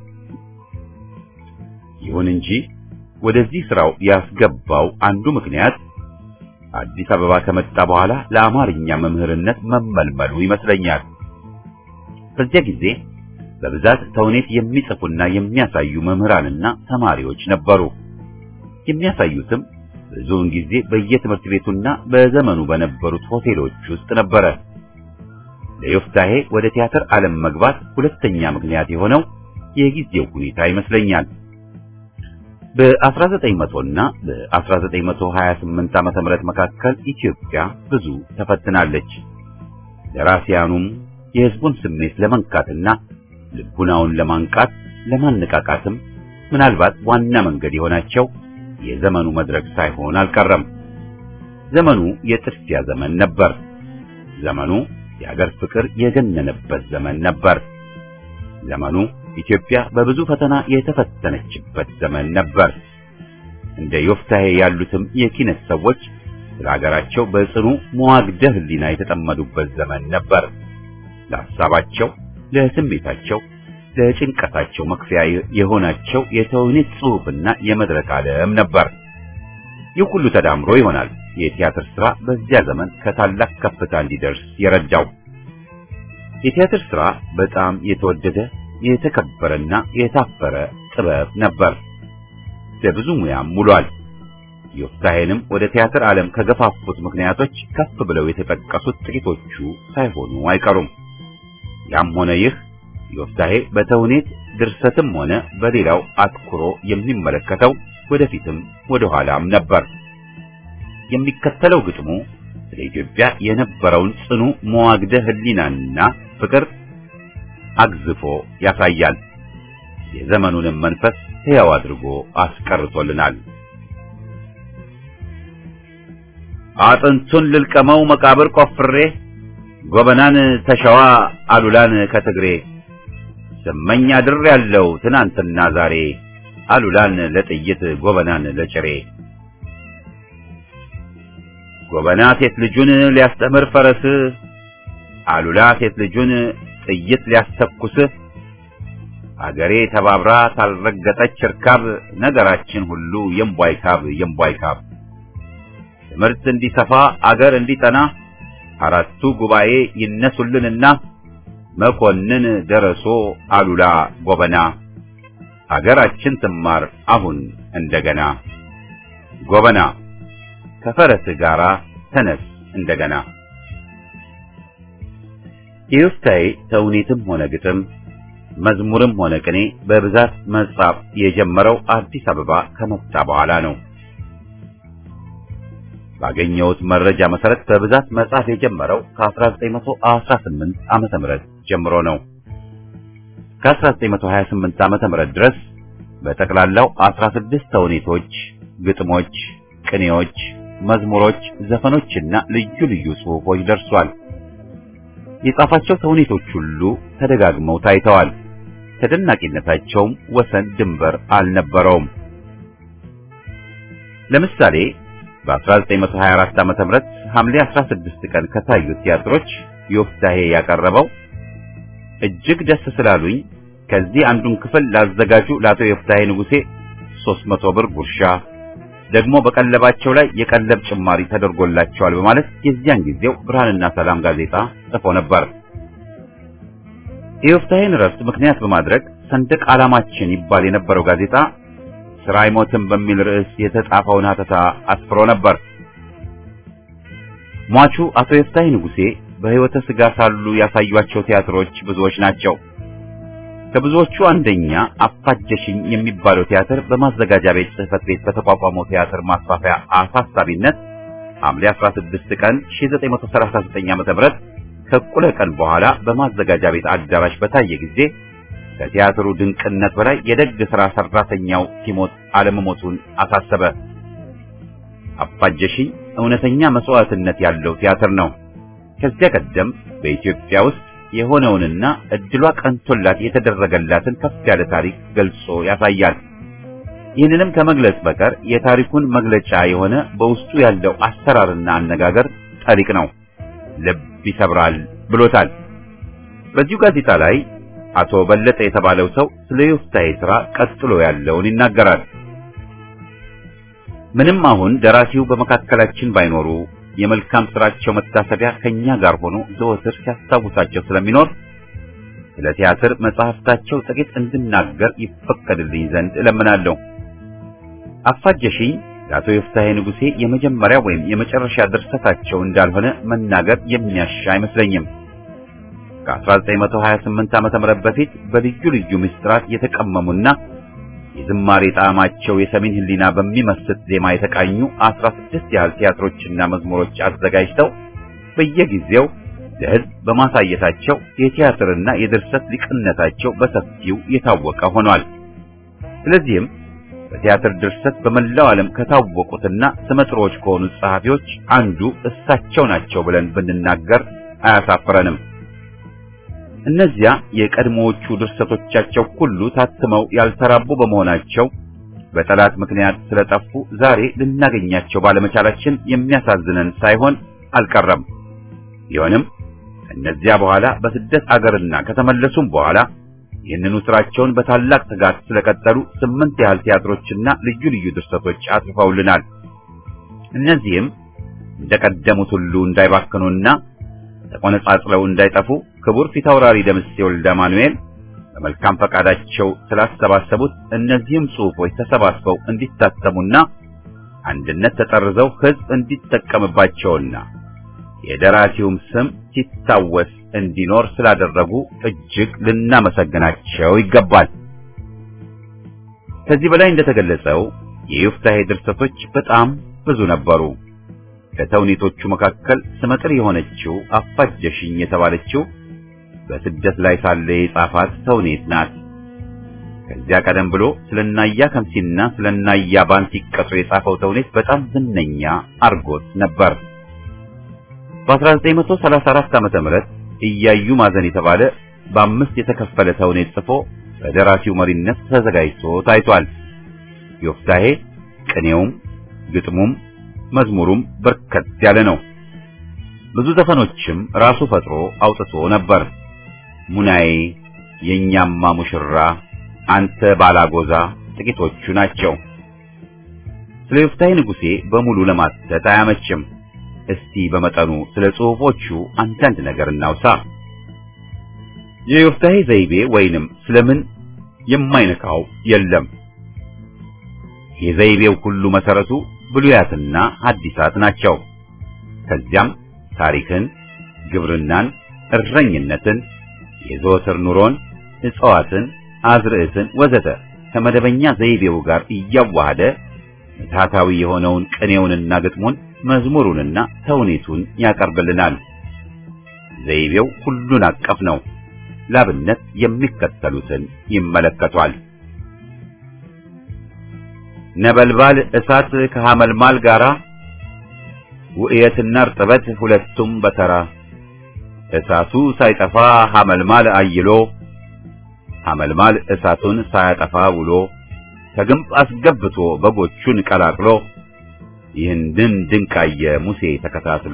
ይሁን እንጂ ወደዚህ ስራው ያስገባው አንዱ ምክንያት አዲስ አበባ ከመጣ በኋላ ለአማርኛ መምህርነት መመልመሉ ይመስለኛል። በዚያ ጊዜ በብዛት ተውኔት የሚጽፉና የሚያሳዩ መምህራንና ተማሪዎች ነበሩ። የሚያሳዩትም ብዙውን ጊዜ በየትምህርት ቤቱና በዘመኑ በነበሩት ሆቴሎች ውስጥ ነበረ። ለዮፍታሔ ወደ ቲያትር ዓለም መግባት ሁለተኛ ምክንያት የሆነው የጊዜው ሁኔታ ይመስለኛል። በአስራ ዘጠኝ መቶ እና በአስራ ዘጠኝ መቶ ሀያ ስምንት ዓመተ ምህረት መካከል ኢትዮጵያ ብዙ ተፈትናለች። ደራሲያኑም የሕዝቡን ስሜት ለመንካትና ልቡናውን ለማንቃት ለማነቃቃትም ምናልባት ዋና መንገድ የሆናቸው የዘመኑ መድረክ ሳይሆን አልቀረም። ዘመኑ የጥድፊያ ዘመን ነበር። ዘመኑ የሀገር ፍቅር የገነነበት ዘመን ነበር። ዘመኑ ኢትዮጵያ በብዙ ፈተና የተፈተነችበት ዘመን ነበር። እንደ ዮፍታሔ ያሉትም የኪነት ሰዎች ስለ ሀገራቸው በጽኑ መዋግደ ሕሊና የተጠመዱበት ዘመን ነበር። ለሐሳባቸው፣ ለስሜታቸው፣ ለጭንቀታቸው መክፈያ የሆናቸው የተውኔት ጽሑፍና የመድረክ ዓለም ነበር። ይህ ሁሉ ተዳምሮ ይሆናል የቲያትር ሥራ በዚያ ዘመን ከታላቅ ከፍታ እንዲደርስ የረዳው። የቲያትር ሥራ በጣም የተወደደ የተከበረና የታፈረ ጥበብ ነበር። ለብዙ ሙያም ውሏል። ዮፍታሔንም ወደ ቲያትር ዓለም ከገፋፉት ምክንያቶች ከፍ ብለው የተጠቀሱት ጥቂቶቹ ሳይሆኑ አይቀሩም። ያም ሆነ ይህ ዮፍታሔ በተውኔት ድርሰትም ሆነ በሌላው አትኩሮ የሚመለከተው ወደፊትም ወደ ኋላም ነበር። የሚከተለው ግጥሙ ስለ ኢትዮጵያ የነበረውን ጽኑ መዋግደ ሕሊናና ፍቅር አግዝፎ ያሳያል። የዘመኑንም መንፈስ ሕያው አድርጎ አስቀርቶልናል። አጥንቱን ልልቀመው መቃብር ቆፍሬ ጎበናን ተሸዋ አሉላን ከትግሬ ስመኝ አድር ያለው ትናንትና ዛሬ አሉላን ለጥይት ጎበናን ለጭሬ ጎበና ሴት ልጁን ሊያስተምር ፈረስ አሉላ ሴት ልጁን ጥይት ሊያስተኩስ አገሬ ተባብራ ታልረገጠች ርካብ ነገራችን ሁሉ የምቧይካብ የምቧይካብ ትምህርት እንዲሰፋ አገር እንዲጠና አራቱ ጉባኤ ይነሱልንና መኮንን ደረሶ አሉላ ጎበና አገራችን ትማር አሁን እንደገና ጎበና ከፈረስ ጋራ ተነስ እንደገና። የዮፍታሔ ተውኔትም ሆነ ግጥም መዝሙርም ሆነ ቅኔ በብዛት መጻፍ የጀመረው አዲስ አበባ ከመጣ በኋላ ነው። ባገኘሁት መረጃ መሰረት በብዛት መጻፍ የጀመረው ከ1918 ዓመተ ምህረት ጀምሮ ነው። ከ1928 ዓመተ ምህረት ድረስ በጠቅላላው አስራ ስድስት ተውኔቶች፣ ግጥሞች፣ ቅኔዎች፣ መዝሙሮች፣ ዘፈኖችና ልዩ ልዩ ጽሑፎች ደርሷል። የጻፋቸው ተውኔቶች ሁሉ ተደጋግመው ታይተዋል። ተደናቂነታቸውም ወሰን ድንበር አልነበረውም። ለምሳሌ በ1924 ዓመተ ምህረት ሐምሌ አስራ ስድስት ቀን ከታዩት ቲያትሮች ዮፍታሔ ያቀረበው እጅግ ደስ ስላሉኝ ከዚህ አንዱን ክፍል ላዘጋጁ ለአቶ ዮፍታሔ ንጉሴ ሦስት መቶ ብር ጉርሻ ደግሞ በቀለባቸው ላይ የቀለብ ጭማሪ ተደርጎላቸዋል በማለት የዚያን ጊዜው ብርሃንና ሰላም ጋዜጣ ጽፎ ነበር። የዮፍታሔን ረፍት ምክንያት በማድረግ ሰንደቅ ዓላማችን ይባል የነበረው ጋዜጣ ስራ አይሞትም በሚል ርዕስ የተጻፈውን ሐተታ አስፍሮ ነበር። ሟቹ አቶ ዮፍታሔ ንጉሴ በሕይወተ ሥጋ ሳሉ ያሳዩአቸው ቲያትሮች ብዙዎች ናቸው። ከብዙዎቹ አንደኛ አፋጀሽኝ የሚባለው ቲያትር በማዘጋጃ ቤት ጽሕፈት ቤት በተቋቋመው ቲያትር ማስፋፊያ አሳሳቢነት ሐምሌ አስራ ስድስት ቀን ሺህ ዘጠኝ መቶ ሰላሳ ዘጠኝ ዓመተ ምህረት ከእኩለ ቀን በኋላ በማዘጋጃ ቤት አዳራሽ በታየ ጊዜ ከቲያትሩ ድንቅነት በላይ የደግ ሥራ ሰራተኛው ሲሞት አለመሞቱን አሳሰበ። አፋጀሽኝ እውነተኛ መስዋዕትነት ያለው ቲያትር ነው። ከዚያ ቀደም በኢትዮጵያ ውስጥ የሆነውንና እድሏ ቀንቶላት የተደረገላትን ከፍ ያለ ታሪክ ገልጾ ያሳያል። ይህንንም ከመግለጽ በቀር የታሪኩን መግለጫ የሆነ በውስጡ ያለው አሰራርና አነጋገር ጠሪቅ ነው፣ ልብ ይሰብራል ብሎታል። በዚሁ ጋዜጣ ላይ አቶ በለጠ የተባለው ሰው ስለ ዮፍታሔ ሥራ ቀጥሎ ያለውን ይናገራል። ምንም አሁን ደራሲው በመካከላችን ባይኖሩ የመልካም ሥራቸው መታሰቢያ ከኛ ጋር ሆኖ ዘወትር ሲያስታውሳቸው ስለሚኖር ስለ ቲያትር መጽሐፍታቸው ጥቂት እንድናገር ይፈቀድልኝ ዘንድ እለምናለሁ። አፋጀሽኝ ለአቶ ዮፍታሔ ንጉሴ የመጀመሪያ ወይም የመጨረሻ ድርሰታቸው እንዳልሆነ መናገር የሚያሻ አይመስለኝም። ከአስራ ዘጠኝ መቶ ሀያ ስምንት ዓመተ ምህረት በፊት በልዩ ልዩ ምስጢራት የተቀመሙና የዝማሬ ጣዕማቸው የሰሜን ሕሊና በሚመስል ዜማ የተቃኙ አስራ ስድስት ያህል ቲያትሮችና መዝሙሮች አዘጋጅተው በየጊዜው ለሕዝብ በማሳየታቸው የቲያትርና የድርሰት ሊቅነታቸው በሰፊው የታወቀ ሆኗል። ስለዚህም በቲያትር ድርሰት በመላው ዓለም ከታወቁትና ስመጥሮች ከሆኑ ጸሐፊዎች አንዱ እሳቸው ናቸው ብለን ብንናገር አያሳፍረንም። እነዚያ የቀድሞዎቹ ድርሰቶቻቸው ሁሉ ታትመው ያልተራቡ በመሆናቸው በጠላት ምክንያት ስለጠፉ ዛሬ ልናገኛቸው ባለመቻላችን የሚያሳዝነን ሳይሆን አልቀረም። ቢሆንም እነዚያ በኋላ በስደት አገርና ከተመለሱም በኋላ ይህንኑ ስራቸውን በታላቅ ትጋት ስለቀጠሉ ስምንት ያህል ቲያትሮችና ልዩ ልዩ ድርሰቶች አጽፈውልናል። እነዚህም እንደቀደሙት ሁሉ እንዳይባክኑና ተቆነጻጽለው እንዳይጠፉ ክቡር ፊታውራሪ ደምሴ ወልደ ማኑኤል በመልካም ፈቃዳቸው ስላሰባሰቡት እነዚህም ጽሑፎች ተሰባስበው እንዲታተሙና አንድነት ተጠርዘው ሕዝብ እንዲጠቀምባቸውና የደራሲውም ስም ሲታወስ እንዲኖር ስላደረጉ እጅግ ልናመሰግናቸው ይገባል። ከዚህ በላይ እንደተገለጸው የዮፍታሔ ድርሰቶች በጣም ብዙ ነበሩ። ከተውኔቶቹ መካከል ስመጥር የሆነችው አፋጀሽኝ የተባለችው በስደት ላይ ሳለ የጻፋት ተውኔት ናት። ከዚያ ቀደም ብሎ ስለናያ ከምሲና ስለናያ ባንቲ ቀጥሮ የጻፈው ተውኔት በጣም ዝነኛ አርጎት ነበር። በ1934 ዓመተ ምህረት እያዩ ማዘን የተባለ በአምስት የተከፈለ ተውኔት ጽፎ በደራሲው መሪነት ተዘጋጅቶ ታይቷል። ዮፍታሔ ቅኔውም ግጥሙም መዝሙሩም በርከት ያለ ነው። ብዙ ዘፈኖችም ራሱ ፈጥሮ አውጥቶ ነበር። ሙናዬ፣ የኛማ ሙሽራ፣ አንተ ባላጎዛ ጥቂቶቹ ናቸው። ስለ ዮፍታሔ ንጉሴ በሙሉ ለማተት አያመችም። እስቲ በመጠኑ ስለ ጽሑፎቹ አንዳንድ ነገር እናውሳ። የዮፍታሔ ዘይቤ ወይንም ስለምን የማይነካው የለም። የዘይቤው ሁሉ መሰረቱ ብሉያትና ሐዲሳት ናቸው። ከዚያም ታሪክን፣ ግብርናን፣ እረኝነትን፣ የዘወትር ኑሮን፣ እጽዋትን፣ አዝርዕትን ወዘተ ከመደበኛ ዘይቤው ጋር እያዋሃደ ምትሃታዊ የሆነውን ቅኔውንና ግጥሙን መዝሙሩንና ተውኔቱን ያቀርብልናል። ዘይቤው ሁሉን አቀፍ ነው። ላብነት የሚከተሉትን ይመለከቷል። ነበልባል እሳት ከሐመልማል ጋራ ውእየትና እርጥበት ሁለቱም በተራ እሳቱ ሳይጠፋ ሐመልማል አይሎ ሐመልማል እሳቱን ሳያጠፋ ውሎ ከግንብ አስገብቶ በጎቹን ቀላቅሎ ይህንን ድንቃየ ሙሴ ተከታትሎ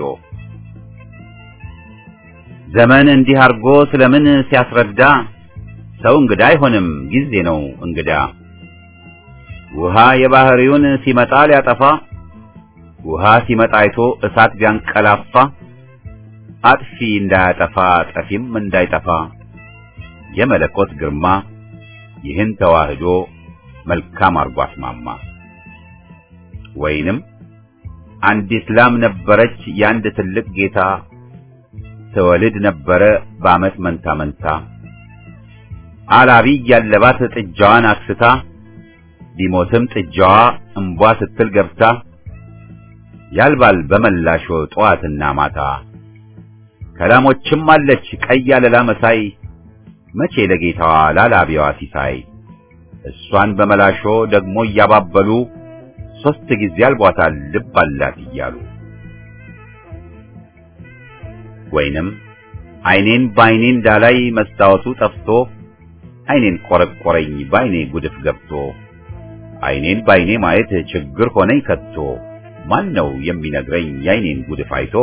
ዘመን እንዲህ አርጎ ስለምን ሲያስረዳ ሰው እንግዳ አይሆንም ጊዜ ነው እንግዳ ውሃ የባህሪውን ሲመጣ ሊያጠፋ ውሃ ሲመጣ አይቶ እሳት ቢያንቀላፋ አጥፊ እንዳያጠፋ ጠፊም እንዳይጠፋ የመለኮት ግርማ ይህን ተዋህዶ መልካም አርጎ አስማማ። ወይንም አንዲት ላም ነበረች የአንድ ትልቅ ጌታ ተወልድ ነበረ በዓመት መንታ መንታ አላቢ ያለባት ጥጃዋን አክስታ ቢሞትም ጥጃዋ እንቧ ስትል ገብታ ያልባል በመላሾ ጧትና ማታ ከላሞችም አለች ቀይ አለላ መሳይ መቼ ለጌታዋ ላላቢዋ ሲሳይ እሷን በመላሾ ደግሞ እያባበሉ ሶስት ጊዜ አልቧታል ልብ አላት እያሉ ወይንም አይኔን ባይኔ እንዳላይ መስታወቱ ጠፍቶ አይኔን ቆረቆረኝ ባይኔ ጉድፍ ገብቶ አይኔን ባይኔ ማየት ችግር ሆነኝ ከቶ ማን ነው የሚነግረኝ የአይኔን ጉድፍ አይቶ።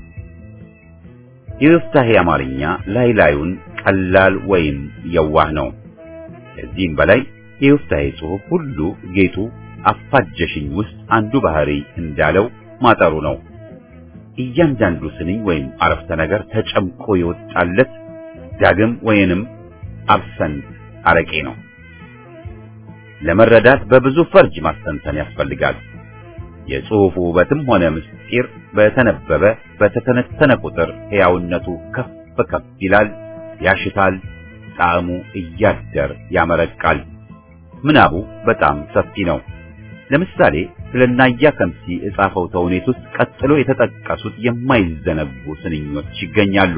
የዮፍታሔ አማርኛ ላይ ላዩን ቀላል ወይም የዋህ ነው። ከዚህም በላይ የዮፍታሔ ጽሑፍ ሁሉ ጌጡ አፋጀሽኝ ውስጥ አንዱ ባህሪ እንዳለው ማጠሩ ነው። እያንዳንዱ ስንኝ ወይም አረፍተ ነገር ተጨምቆ የወጣለት ዳግም ወይንም አብሰንት አረቄ ነው። ለመረዳት በብዙ ፈርጅ ማስተንተን ያስፈልጋል። የጽሑፉ ውበትም ሆነ ምስጢር በተነበበ በተተነተነ ቁጥር ሕያውነቱ ከፍ ከፍ ይላል፣ ያሽታል፣ ጣዕሙ እያደር ያመረቃል። ምናቡ በጣም ሰፊ ነው። ለምሳሌ ስለናያ ከምሲ የጻፈው ተውኔት ውስጥ ቀጥሎ የተጠቀሱት የማይዘነጉ ስንኞች ይገኛሉ።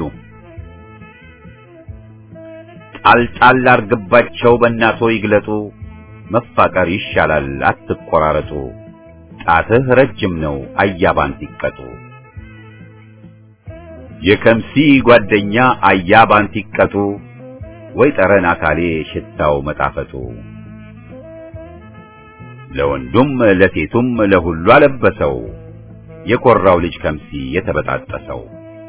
ጣልጣል አርግባቸው በእናቶ ይግለጡ መፋቀር ይሻላል አትቆራረጡ ጣትህ ረጅም ነው አያባን ሲቀጡ የከምሲ ጓደኛ አያባን ሲቀጡ ወይ ጠረን አካሌ ሽታው መጣፈጡ ለወንዱም ለሴቱም ለሁሉ አለበሰው የኮራው ልጅ ከምሲ የተበጣጠሰው።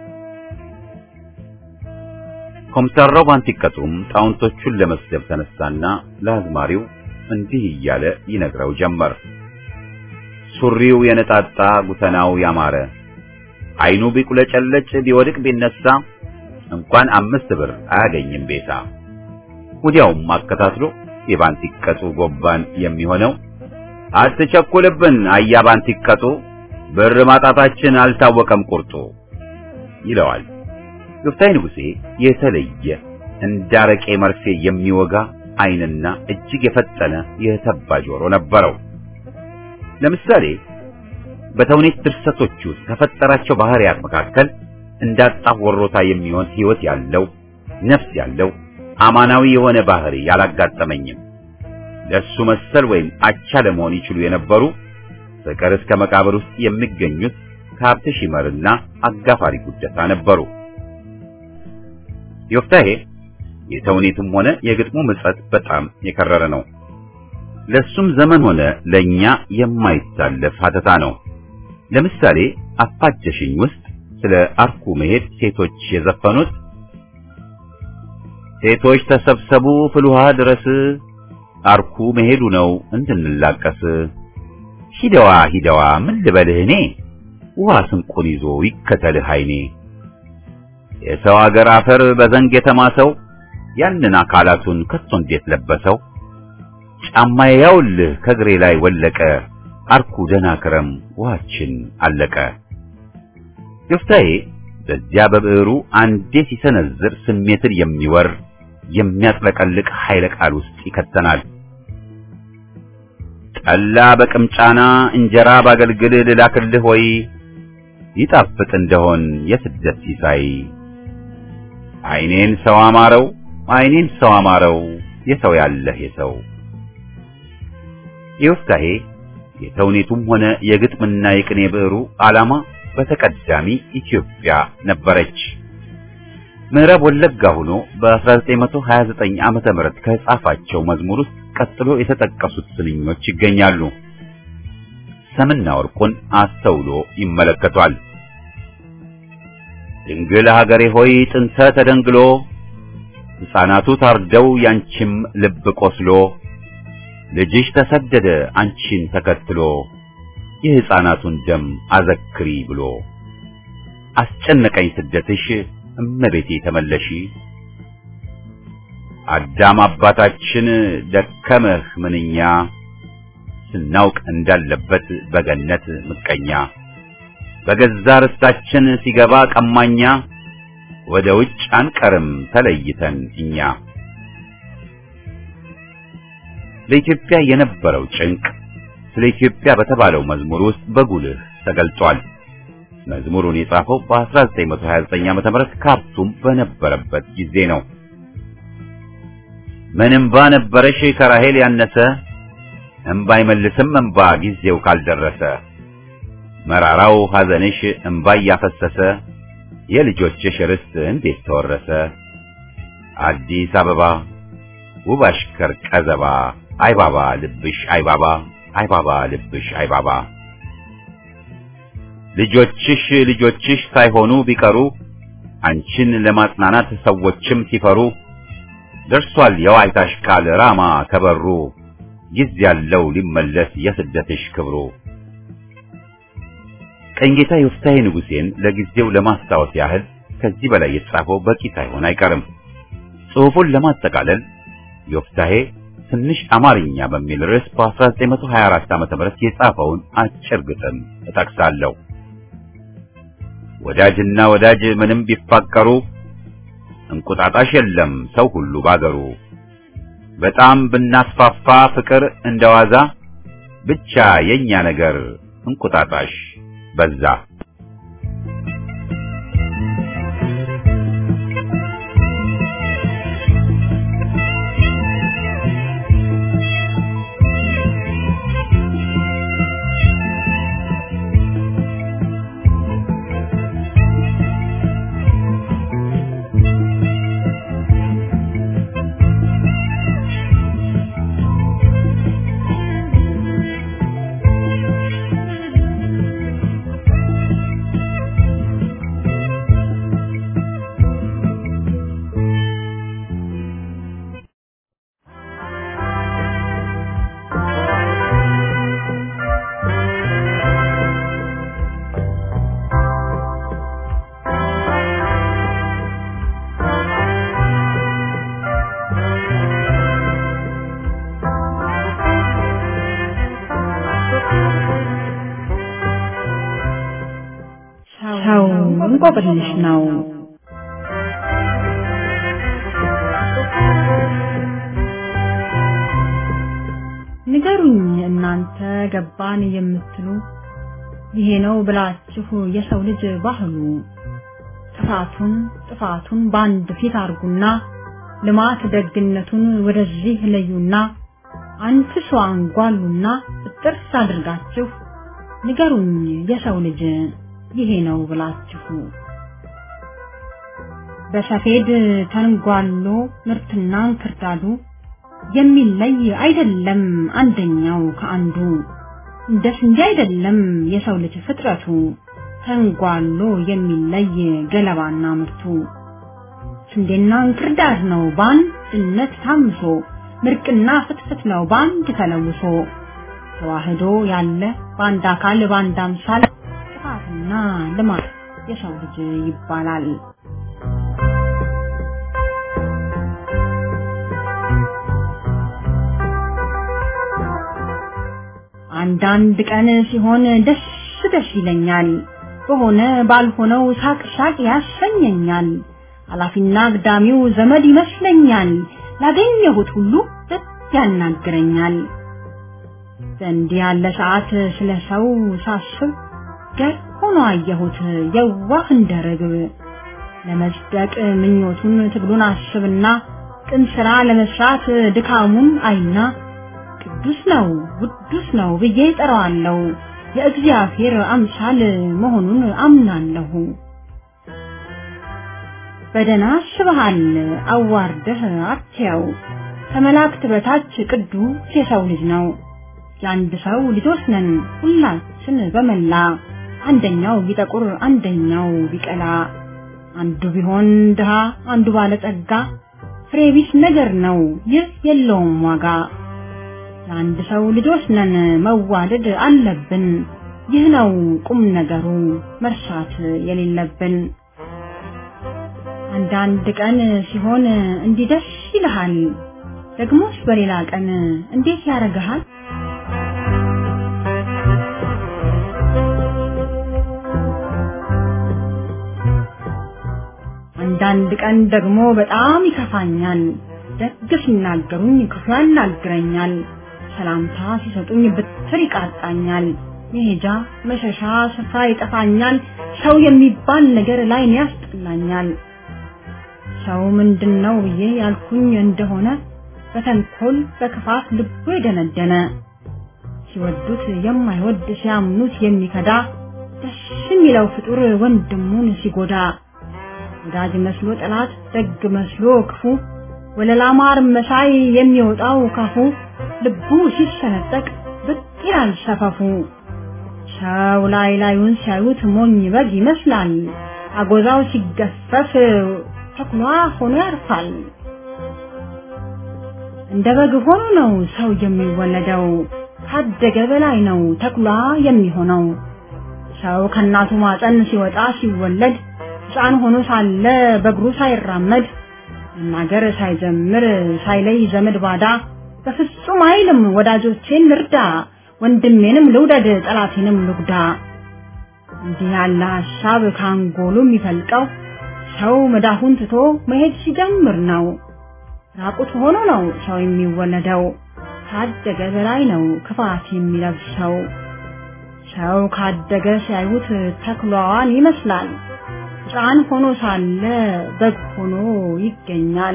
ኮምሳራው ባንቲቀጡም ጣውንቶቹን ለመስደብ ተነሳና ለአዝማሪው እንዲህ እያለ ይነግረው ጀመር። ሱሪው የነጣጣ ጉተናው ያማረ አይኑ ቢቁለጨለጭ ቢወድቅ ቢነሳ እንኳን አምስት ብር አያገኝም ቤታ። ወዲያውም አከታትሎ የባንቲቀጡ ጎባን የሚሆነው አትቸኩልብን አያ ባንቲቀጡ ብር ማጣታችን አልታወቀም ቁርጡ ይለዋል። ዮፍታሔ ንጉሴ የተለየ እንዳረቄ መርፌ የሚወጋ አይንና እጅግ የፈጠነ የተባ ጆሮ ነበረው። ለምሳሌ በተውኔት ድርሰቶች ውስጥ ከፈጠራቸው ባህሪያት መካከል እንዳጣፍ ወሮታ የሚሆን ሕይወት ያለው ነፍስ ያለው አማናዊ የሆነ ባህሪ ያላጋጠመኝም ለሱ መሰል ወይም አቻ ለመሆን ይችሉ የነበሩ ፍቅር እስከ መቃብር ውስጥ የሚገኙት ከሀብት ሺመርና አጋፋሪ ጉደታ ነበሩ። ዮፍታሔ የተውኔቱም ሆነ የግጥሙ ምጸት በጣም የከረረ ነው። ለሱም ዘመን ሆነ ለኛ የማይታለፍ ሀተታ ነው። ለምሳሌ አፋጀሽኝ ውስጥ ስለ አርኩ መሄድ ሴቶች የዘፈኑት ሴቶች ተሰብሰቡ ፍልውሃ ድረስ አርኩ መሄዱ ነው እንድንላቀስ ሂደዋ ሂደዋ ምን ልበልህ እኔ ውሃ ስንቁን ይዞ ይከተልህ አይኔ የሰው አገር አፈር በዘንግ የተማሰው ያንን አካላቱን ከቶ እንዴት ለበሰው ጫማዬ ያውልህ ከግሬ ላይ ወለቀ አርኩ ደና ክረም ውሃችን አለቀ። ዮፍታሔ በዚያ በብዕሩ አንዴ ሲሰነዝር ስሜትን የሚወር የሚያጥለቀልቅ ኃይለ ቃል ውስጥ ይከተናል። ጠላ በቅምጫና እንጀራ ባገልግል ልላክልህ ወይ ይጣፍጥ እንደሆን የስደት ሲሳይ አይኔን ሰው አማረው አይኔን ሰው አማረው የሰው ያለህ የሰው። ዮፍታሔ የተውኔቱም ሆነ የግጥምና የቅኔ ብዕሩ ዓላማ በተቀዳሚ ኢትዮጵያ ነበረች። ምዕራብ ወለጋ ሆኖ በ1929 ዓመተ ምህረት ከጻፋቸው መዝሙር ውስጥ ቀጥሎ የተጠቀሱት ስንኞች ይገኛሉ። ሰምና ወርቁን አስተውሎ ይመለከቷል። ድንግል ሀገሬ ሆይ ጥንተ ተደንግሎ ሕፃናቱ ታርደው ያንቺም ልብ ቆስሎ ልጅሽ ተሰደደ አንቺን ተከትሎ የሕፃናቱን ደም አዘክሪ ብሎ አስጨነቀኝ ስደትሽ እመቤቴ ተመለሺ አዳም አባታችን ደከመህ ምንኛ ስናውቅ እንዳለበት በገነት ምቀኛ በገዛ ርስታችን ሲገባ ቀማኛ ወደ ውጭ አንቀርም ተለይተን እኛ። ለኢትዮጵያ የነበረው ጭንቅ ስለ ኢትዮጵያ በተባለው መዝሙር ውስጥ በጉልህ ተገልጿል። መዝሙሩን የጻፈው በ1929 ዓመተ ምህረት ካርቱም በነበረበት ጊዜ ነው። ምን እንባ ነበረሽ ከራሄል ያነሰ እንባ አይመልስም እንባ ጊዜው ካልደረሰ መራራው ሐዘንሽ እንባ ያፈሰሰ የልጆችሽ ርስት እንዴት ተወረሰ አዲስ አበባ ውብ አሽከር ቀዘባ አይባባ ልብሽ አይባባ አይባባ ልብሽ አይባባ ልጆችሽ ልጆችሽ ሳይሆኑ ቢቀሩ አንቺን ለማጽናናት ሰዎችም ሲፈሩ ደርሷል የዋይታሽ ቃል ራማ ከበሩ ጊዜ ያለው ሊመለስ የስደትሽ ክብሩ። ቀኝጌታ ዮፍታሔ ንጉሴን ለጊዜው ለማስታወስ ያህል ከዚህ በላይ የተጻፈው በቂ ሳይሆን አይቀርም። ጽሑፉን ለማጠቃለል ዮፍታሔ ትንሽ አማርኛ በሚል ርዕስ በ1924 ዓመተ ምህረት የጻፈውን አጭር ግጥም እጠቅሳለሁ። ወዳጅና ወዳጅ ምንም ቢፋቀሩ እንቁጣጣሽ የለም ሰው ሁሉ ባገሩ በጣም ብናስፋፋ ፍቅር እንደዋዛ ብቻ የኛ ነገር እንቁጣጣሽ በዛ። እንቆቅልሽ ነው። ንገሩኝ እናንተ ገባን የምትሉ ይሄ ነው ብላችሁ የሰው ልጅ ባህሉ ጥፋቱን ጥፋቱን ባንድ ፊት አርጉና ልማት ደግነቱን ወደዚህ ለዩና አንትሶ አንጓሉና ጥርስ አድርጋችሁ ንገሩኝ የሰው ልጅ ይሄ ነው ብላችሁ በሰፌድ ተንጓሎ ምርትና እንክርዳዱ የሚለይ አይደለም አንደኛው ከአንዱ እንደ ስንዴ አይደለም የሰው ልጅ ፍጥረቱ ተንጓሎ የሚለይ ገለባና ምርቱ ስንዴና እንክርዳድ ነው በአንድነት ታምሶ ምርቅና ፍትፍት ነው ባንድ ተለውሶ ተዋህዶ ያለ ባንድ አካል ባንድ አምሳል ጥፋትና ልማት የሰው ልጅ ይባላል አንዳንድ ቀን ሲሆን ደስ ደስ ይለኛል በሆነ ባልሆነው ሳቅ ሳቅ ያሰኘኛል አላፊና አግዳሚው ዘመድ ይመስለኛል ላገኘሁት ሁሉ ደስ ያናግረኛል እንዲህ ያለ ሰዓት ስለሰው ሳስብ ገር ሆኖ አየሁት የዋህ እንደረግብ ለመስደቅ ምኞቱን ትግሉን አስብና ቅን ስራ ለመስራት ድካሙን አይና ቅዱስ ነው ውዱስ ነው ብዬ ጠራዋለሁ የእግዚአብሔር አምሳል መሆኑን አምናለሁ በደና አስበሃል አዋርደህ አትያው ከመላእክት በታች ቅዱስ የሰው ልጅ ነው የአንድ ሰው ልጆች ነን ሁላችን በመላ አንደኛው ቢጠቁር አንደኛው ቢቀላ አንዱ ቢሆን ድሃ አንዱ ባለጸጋ ፍሬ ቢስ ነገር ነው ይህ የለውም ዋጋ የአንድ ሰው ልጆች ነን መዋደድ አለብን ይህ ነው ቁም ነገሩ መርሳት የሌለብን አንዳንድ ቀን ሲሆን እንዲህ ደስ ይልሃል ደግሞስ በሌላ ቀን እንዴት ያረጋሃል አንዳንድ ቀን ደግሞ በጣም ይከፋኛል ደግ ሲናገሩኝ ክፉ ያናግረኛል ሰላምታ ሲሰጡኝ ብትር ይቃጣኛል መሄጃ መሸሻ ስፍራ ይጠፋኛል ሰው የሚባል ነገር ላይ ያስጠላኛል ሰው ምንድነው ብዬ ያልኩኝ እንደሆነ በተንኮል በክፋት ልቡ የደነደነ ሲወዱት የማይወድ ሲያምኑት የሚከዳ ደስ የሚለው ፍጡር ወንድሙን ሲጎዳ ወዳጅ መስሎ ጠላት ደግ መስሎ ክፉ ወለላ ማር መሳይ የሚወጣው ካፉ ልቡ ሲሰነጠቅ ብቅ ይላል ሰፈፉ ሰው ላይ ላዩን ሲያዩት ሞኝ በግ ይመስላል አጎዛው ሲገፈፍ ተኩላ ሆኖ ያርፋል እንደ በግ ሆኖ ነው ሰው የሚወለደው ካደገ በላይ ነው ተኩላ የሚሆነው ሰው ከእናቱ ማፀን ሲወጣ ሲወለድ ሕፃን ሆኖ ሳለ በእግሩ ሳይራመድ መናገር ሳይጀምር ሳይለይ ዘመድ ባዳ በፍጹም አይልም ወዳጆቼን ልርዳ ወንድሜንም ልውደድ ጠላቴንም ልጉዳ እንዲህ ያለ ሐሳብ ካንጎሉ የሚፈልቀው ሰው መዳፉን ትቶ መሄድ ሲጀምር ነው ራቁት ሆኖ ነው ሰው የሚወለደው ካደገ በላይ ነው ክፋት የሚለብሰው ሰው ካደገ ሲያዩት ተኩላዋን ይመስላል ሕፃን ሆኖ ሳለ በግ ሆኖ ይገኛል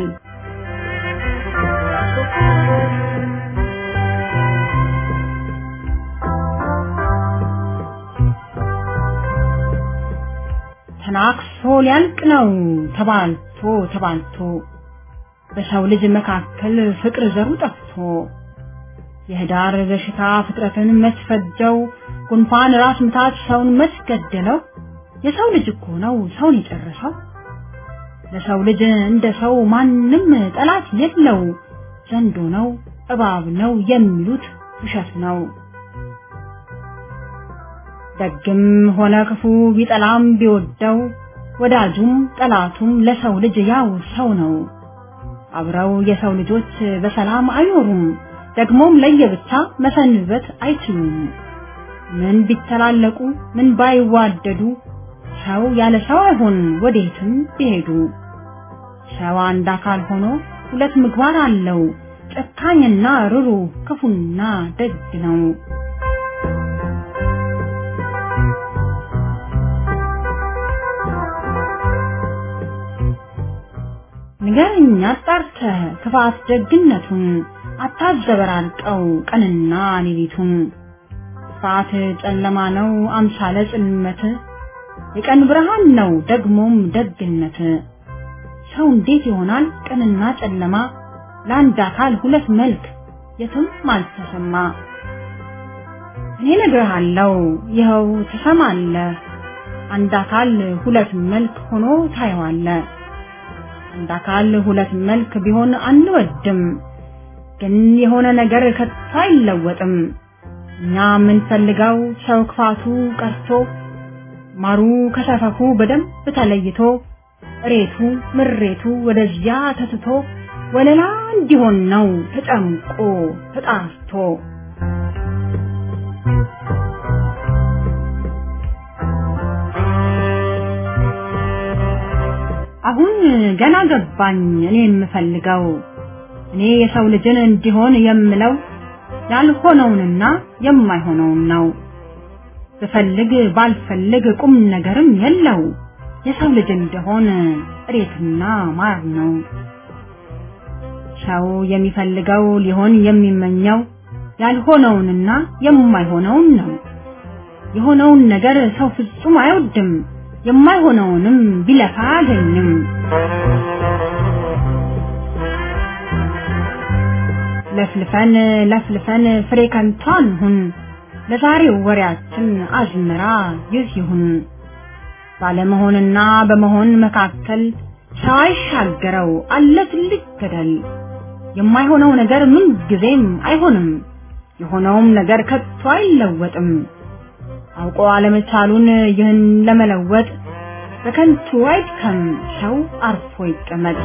ተናክሶ ሊያልቅ ነው ተባልቶ ተባልቶ በሰው ልጅ መካከል ፍቅር ዘሩ ጠፍቶ የህዳር በሽታ ፍጥረትን መስፈጀው ጉንፋን ራስ ምታት ሰውን መስገደለው የሰው ልጅ እኮ ነው ሰውን የጨረሰው ለሰው ልጅ እንደ ሰው ማንንም ጠላት የለው ዘንዶ ነው እባብ ነው የሚሉት ውሸት ነው ደግም ሆነ ክፉ ቢጠላም ቢወደው ወዳጁም ጠላቱም ለሰው ልጅ ያው ሰው ነው አብረው የሰው ልጆች በሰላም አይኖሩም ደግሞም ለየብቻ መሰንበት አይችሉም ምን ቢተላለቁ ምን ባይዋደዱ ሰው ያለ ሰው አይሆን ወዴትም ቢሄዱ ሰው አንድ አካል ሆኖ ሁለት ምግባር አለው ጨካኝና ሩሩ ክፉና ደግ ነው ንገረኛ አጣርተህ ክፋት ደግነቱን አታዘበራርቀው ቀንና ሌሊቱን ክፋት ጨለማ ነው አምሳለ ጽልመት የቀን ብርሃን ነው ደግሞም ደግነት ሰው እንዴት ይሆናል ቀንና ጨለማ ለአንድ አካል ሁለት መልክ የትም ማልተሰማ እኔ ነግርሃለሁ ይኸው ትሰማለህ አንድ አካል ሁለት መልክ ሆኖ ታየዋለህ አንድ አካል ሁለት መልክ ቢሆን አንወድም ግን የሆነ ነገር ከቶ አይለወጥም እኛ ምን ፈልገው ሰው ክፋቱ ቀርቶ ማሩ ከሰፈፉ በደንብ ተለይቶ ሬቱ ምሬቱ ወደዚያ ተትቶ ወለላ እንዲሆን ነው ተጨምቆ ተጣርቶ አሁን ገና ገባኝ እኔ የምፈልገው እኔ የሰው ልጅን እንዲሆን የምለው ያልሆነውንና የማይሆነውን ነው በፈልግ ባልፈልግ ቁም ነገርም የለው የሰው ልጅ እንደሆነ እሬትና ማር ነው ሰው የሚፈልገው ሊሆን የሚመኘው ያልሆነውንና የማይሆነውን ነው የሆነውን ነገር ሰው ፍጹም አይወድም የማይሆነውንም ቢለፋ አያገኝም ለፍልፈን ለፍልፈን ፍሬ ከንቷን ሁን ለዛሬው ወሬያችን አዝመራ ይህ ይሁን ባለመሆንና በመሆን መካከል ሳይሻገረው አለ ትልቅ ገደል የማይሆነው ነገር ምን ጊዜም አይሆንም የሆነውም ነገር ከቶ አይለወጥም አውቆ አለመቻሉን ይህን ለመለወጥ በከንቱ አይድከም ሰው አርፎ ይቀመጥ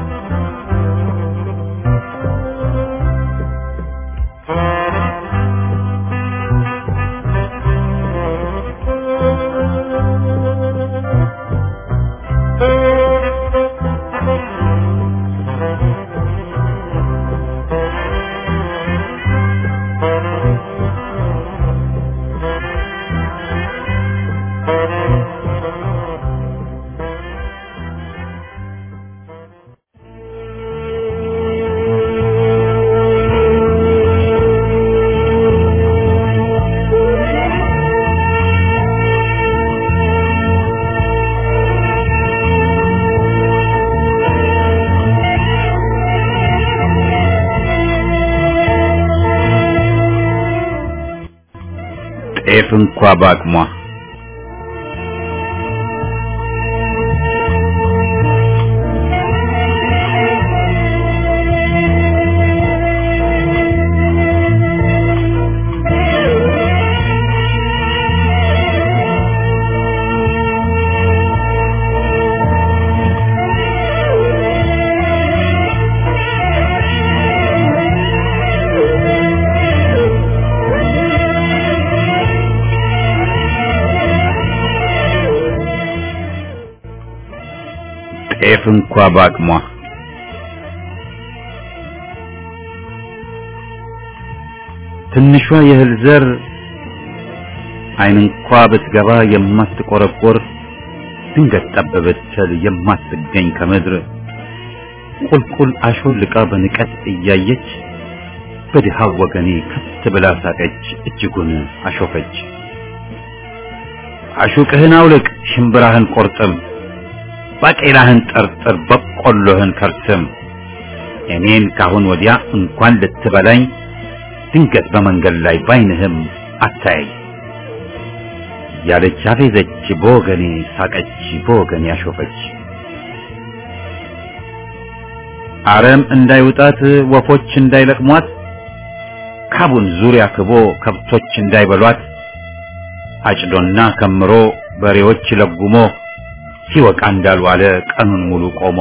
ጤፍ እንኳ ባቅሟ ጤፍ እንኳ ባቅሟ ትንሿ የእህል ዘር አይን እንኳ ብትገባ የማትቆረቆር ድንገት ጠብ ብትል የማትገኝ ከምድር ቁልቁል አሾልቃ በንቀት እያየች በድሃው ወገኔ ከት ብላ ሳቀች እጅጉን አሾፈች አሹቅህን አውልቅ ሽምብራህን ቆርጥም ባቄላህን ጠርጥር በቆሎህን ከርስም እኔን ካሁን ወዲያ እንኳን ልትበላኝ ድንገት በመንገድ ላይ ባይንህም አታይ ያለች አፌዘች በወገኔ ሳቀች በወገኔ ያሾፈች አረም እንዳይውጣት ወፎች እንዳይለቅሟት ካቡን ዙሪያ ክቦ ከብቶች እንዳይበሏት አጭዶና ከምሮ በሬዎች ለጉሞ ሲወቃ እንዳልዋለ ቀኑን ሙሉ ቆሞ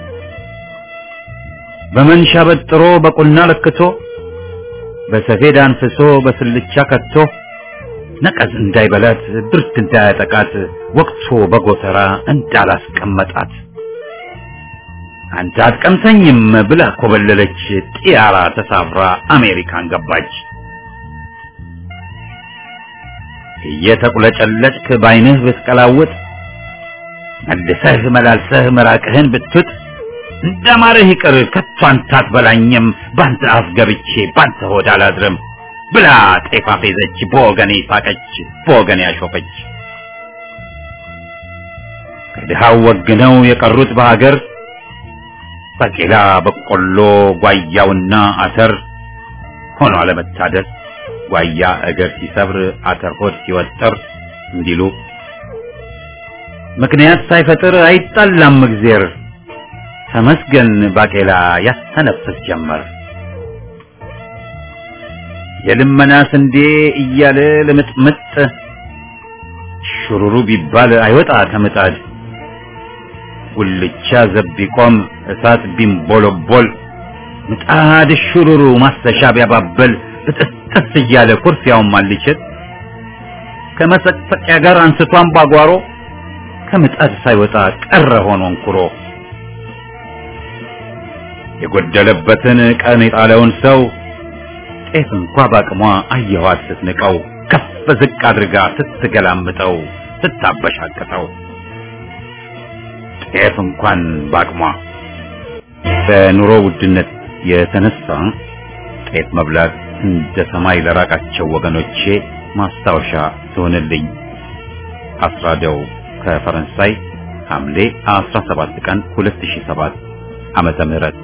በመንሻ በጥሮ በቁና ለክቶ በሰፌድ አንፍሶ በስልቻ ከቶ ነቀዝ እንዳይበላት ብርድ እንዳያጠቃት ወቅቶ በጎተራ እንዳላስቀመጣት አንተ አትቀምሰኝም ብላ ኮበለለች ጢያራ ተሳፍራ አሜሪካን ገባች እየተቁለጨለጭክ ባይንህ ብትቀላውጥ መልሰህ መላልሰህ መራቅህን ብትት እንደማርህ ይቅር ከቶ አንተ አትበላኝም ባንተ አፍ ገብቼ ባንተ ሆድ አላድርም ብላ ጤፍ አፌዘች በወገኔ ሳቀች በወገኔ አሾፈች። ከድሃው ወግነው የቀሩት በሀገር ባቄላ በቆሎ ጓያውና አተር ሆኖ አለመታደር ጓያ እግር ሲሰብር አተር ሆድ ሲወጥር እንዲሉ ምክንያት ሳይፈጥር አይጣላም እግዜር ተመስገን ባቄላ ያስተነፍስ ጀመር። የልመና ስንዴ እያለ ለምጥምጥ ሽሩሩ ቢባል አይወጣ ከምጣድ ጉልቻ ዘብ ቢቆም እሳት ቢንቦለቦል ምጣድ ሽሩሩ ማስተሻ ቢያባበል ብጥስጥስ እያለ ኩርፊያውን ማልችል ከመሰቅሰቂያ ጋር አንስቷን ባጓሮ ከምጣድ ሳይወጣ ቀረ ሆኖ እንኩሮ። የጎደለበትን ቀን የጣለውን ሰው ጤፍ እንኳ ባቅሟ አየኋት ስትንቀው ከፍ ዝቅ አድርጋ ስትገላምጠው ስታበሻቅጠው ጤፍ እንኳን ባቅሟ። በኑሮ ውድነት የተነሳ ጤፍ መብላት እንደ ሰማይ ለራቃቸው ወገኖቼ ማስታወሻ ትሆንልኝ። አስራደው ከፈረንሳይ ሐምሌ አስራ ሰባት ቀን ሁለት ሺህ ሰባት ዓመተ ምህረት።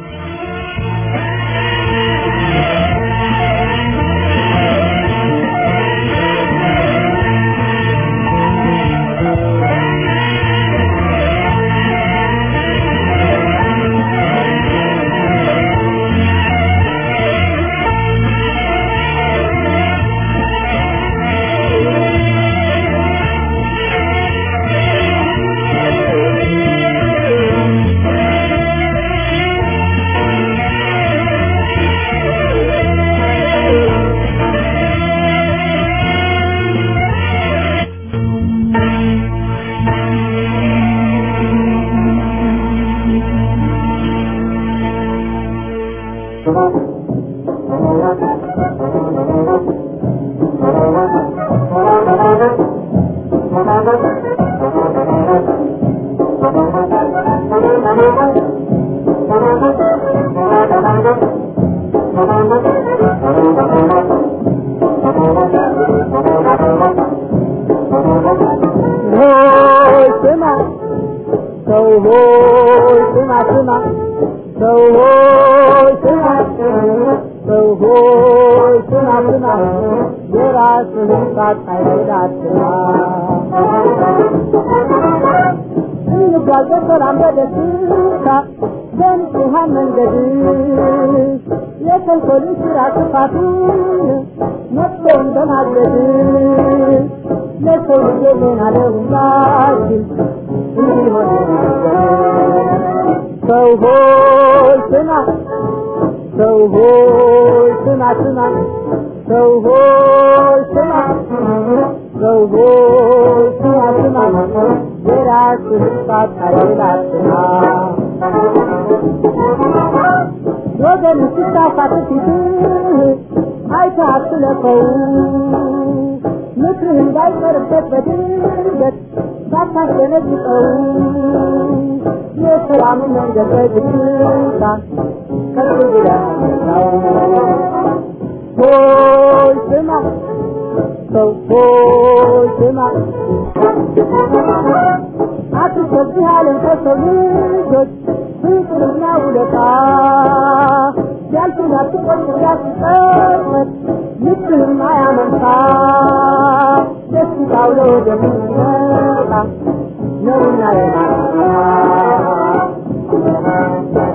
No, no, no, no.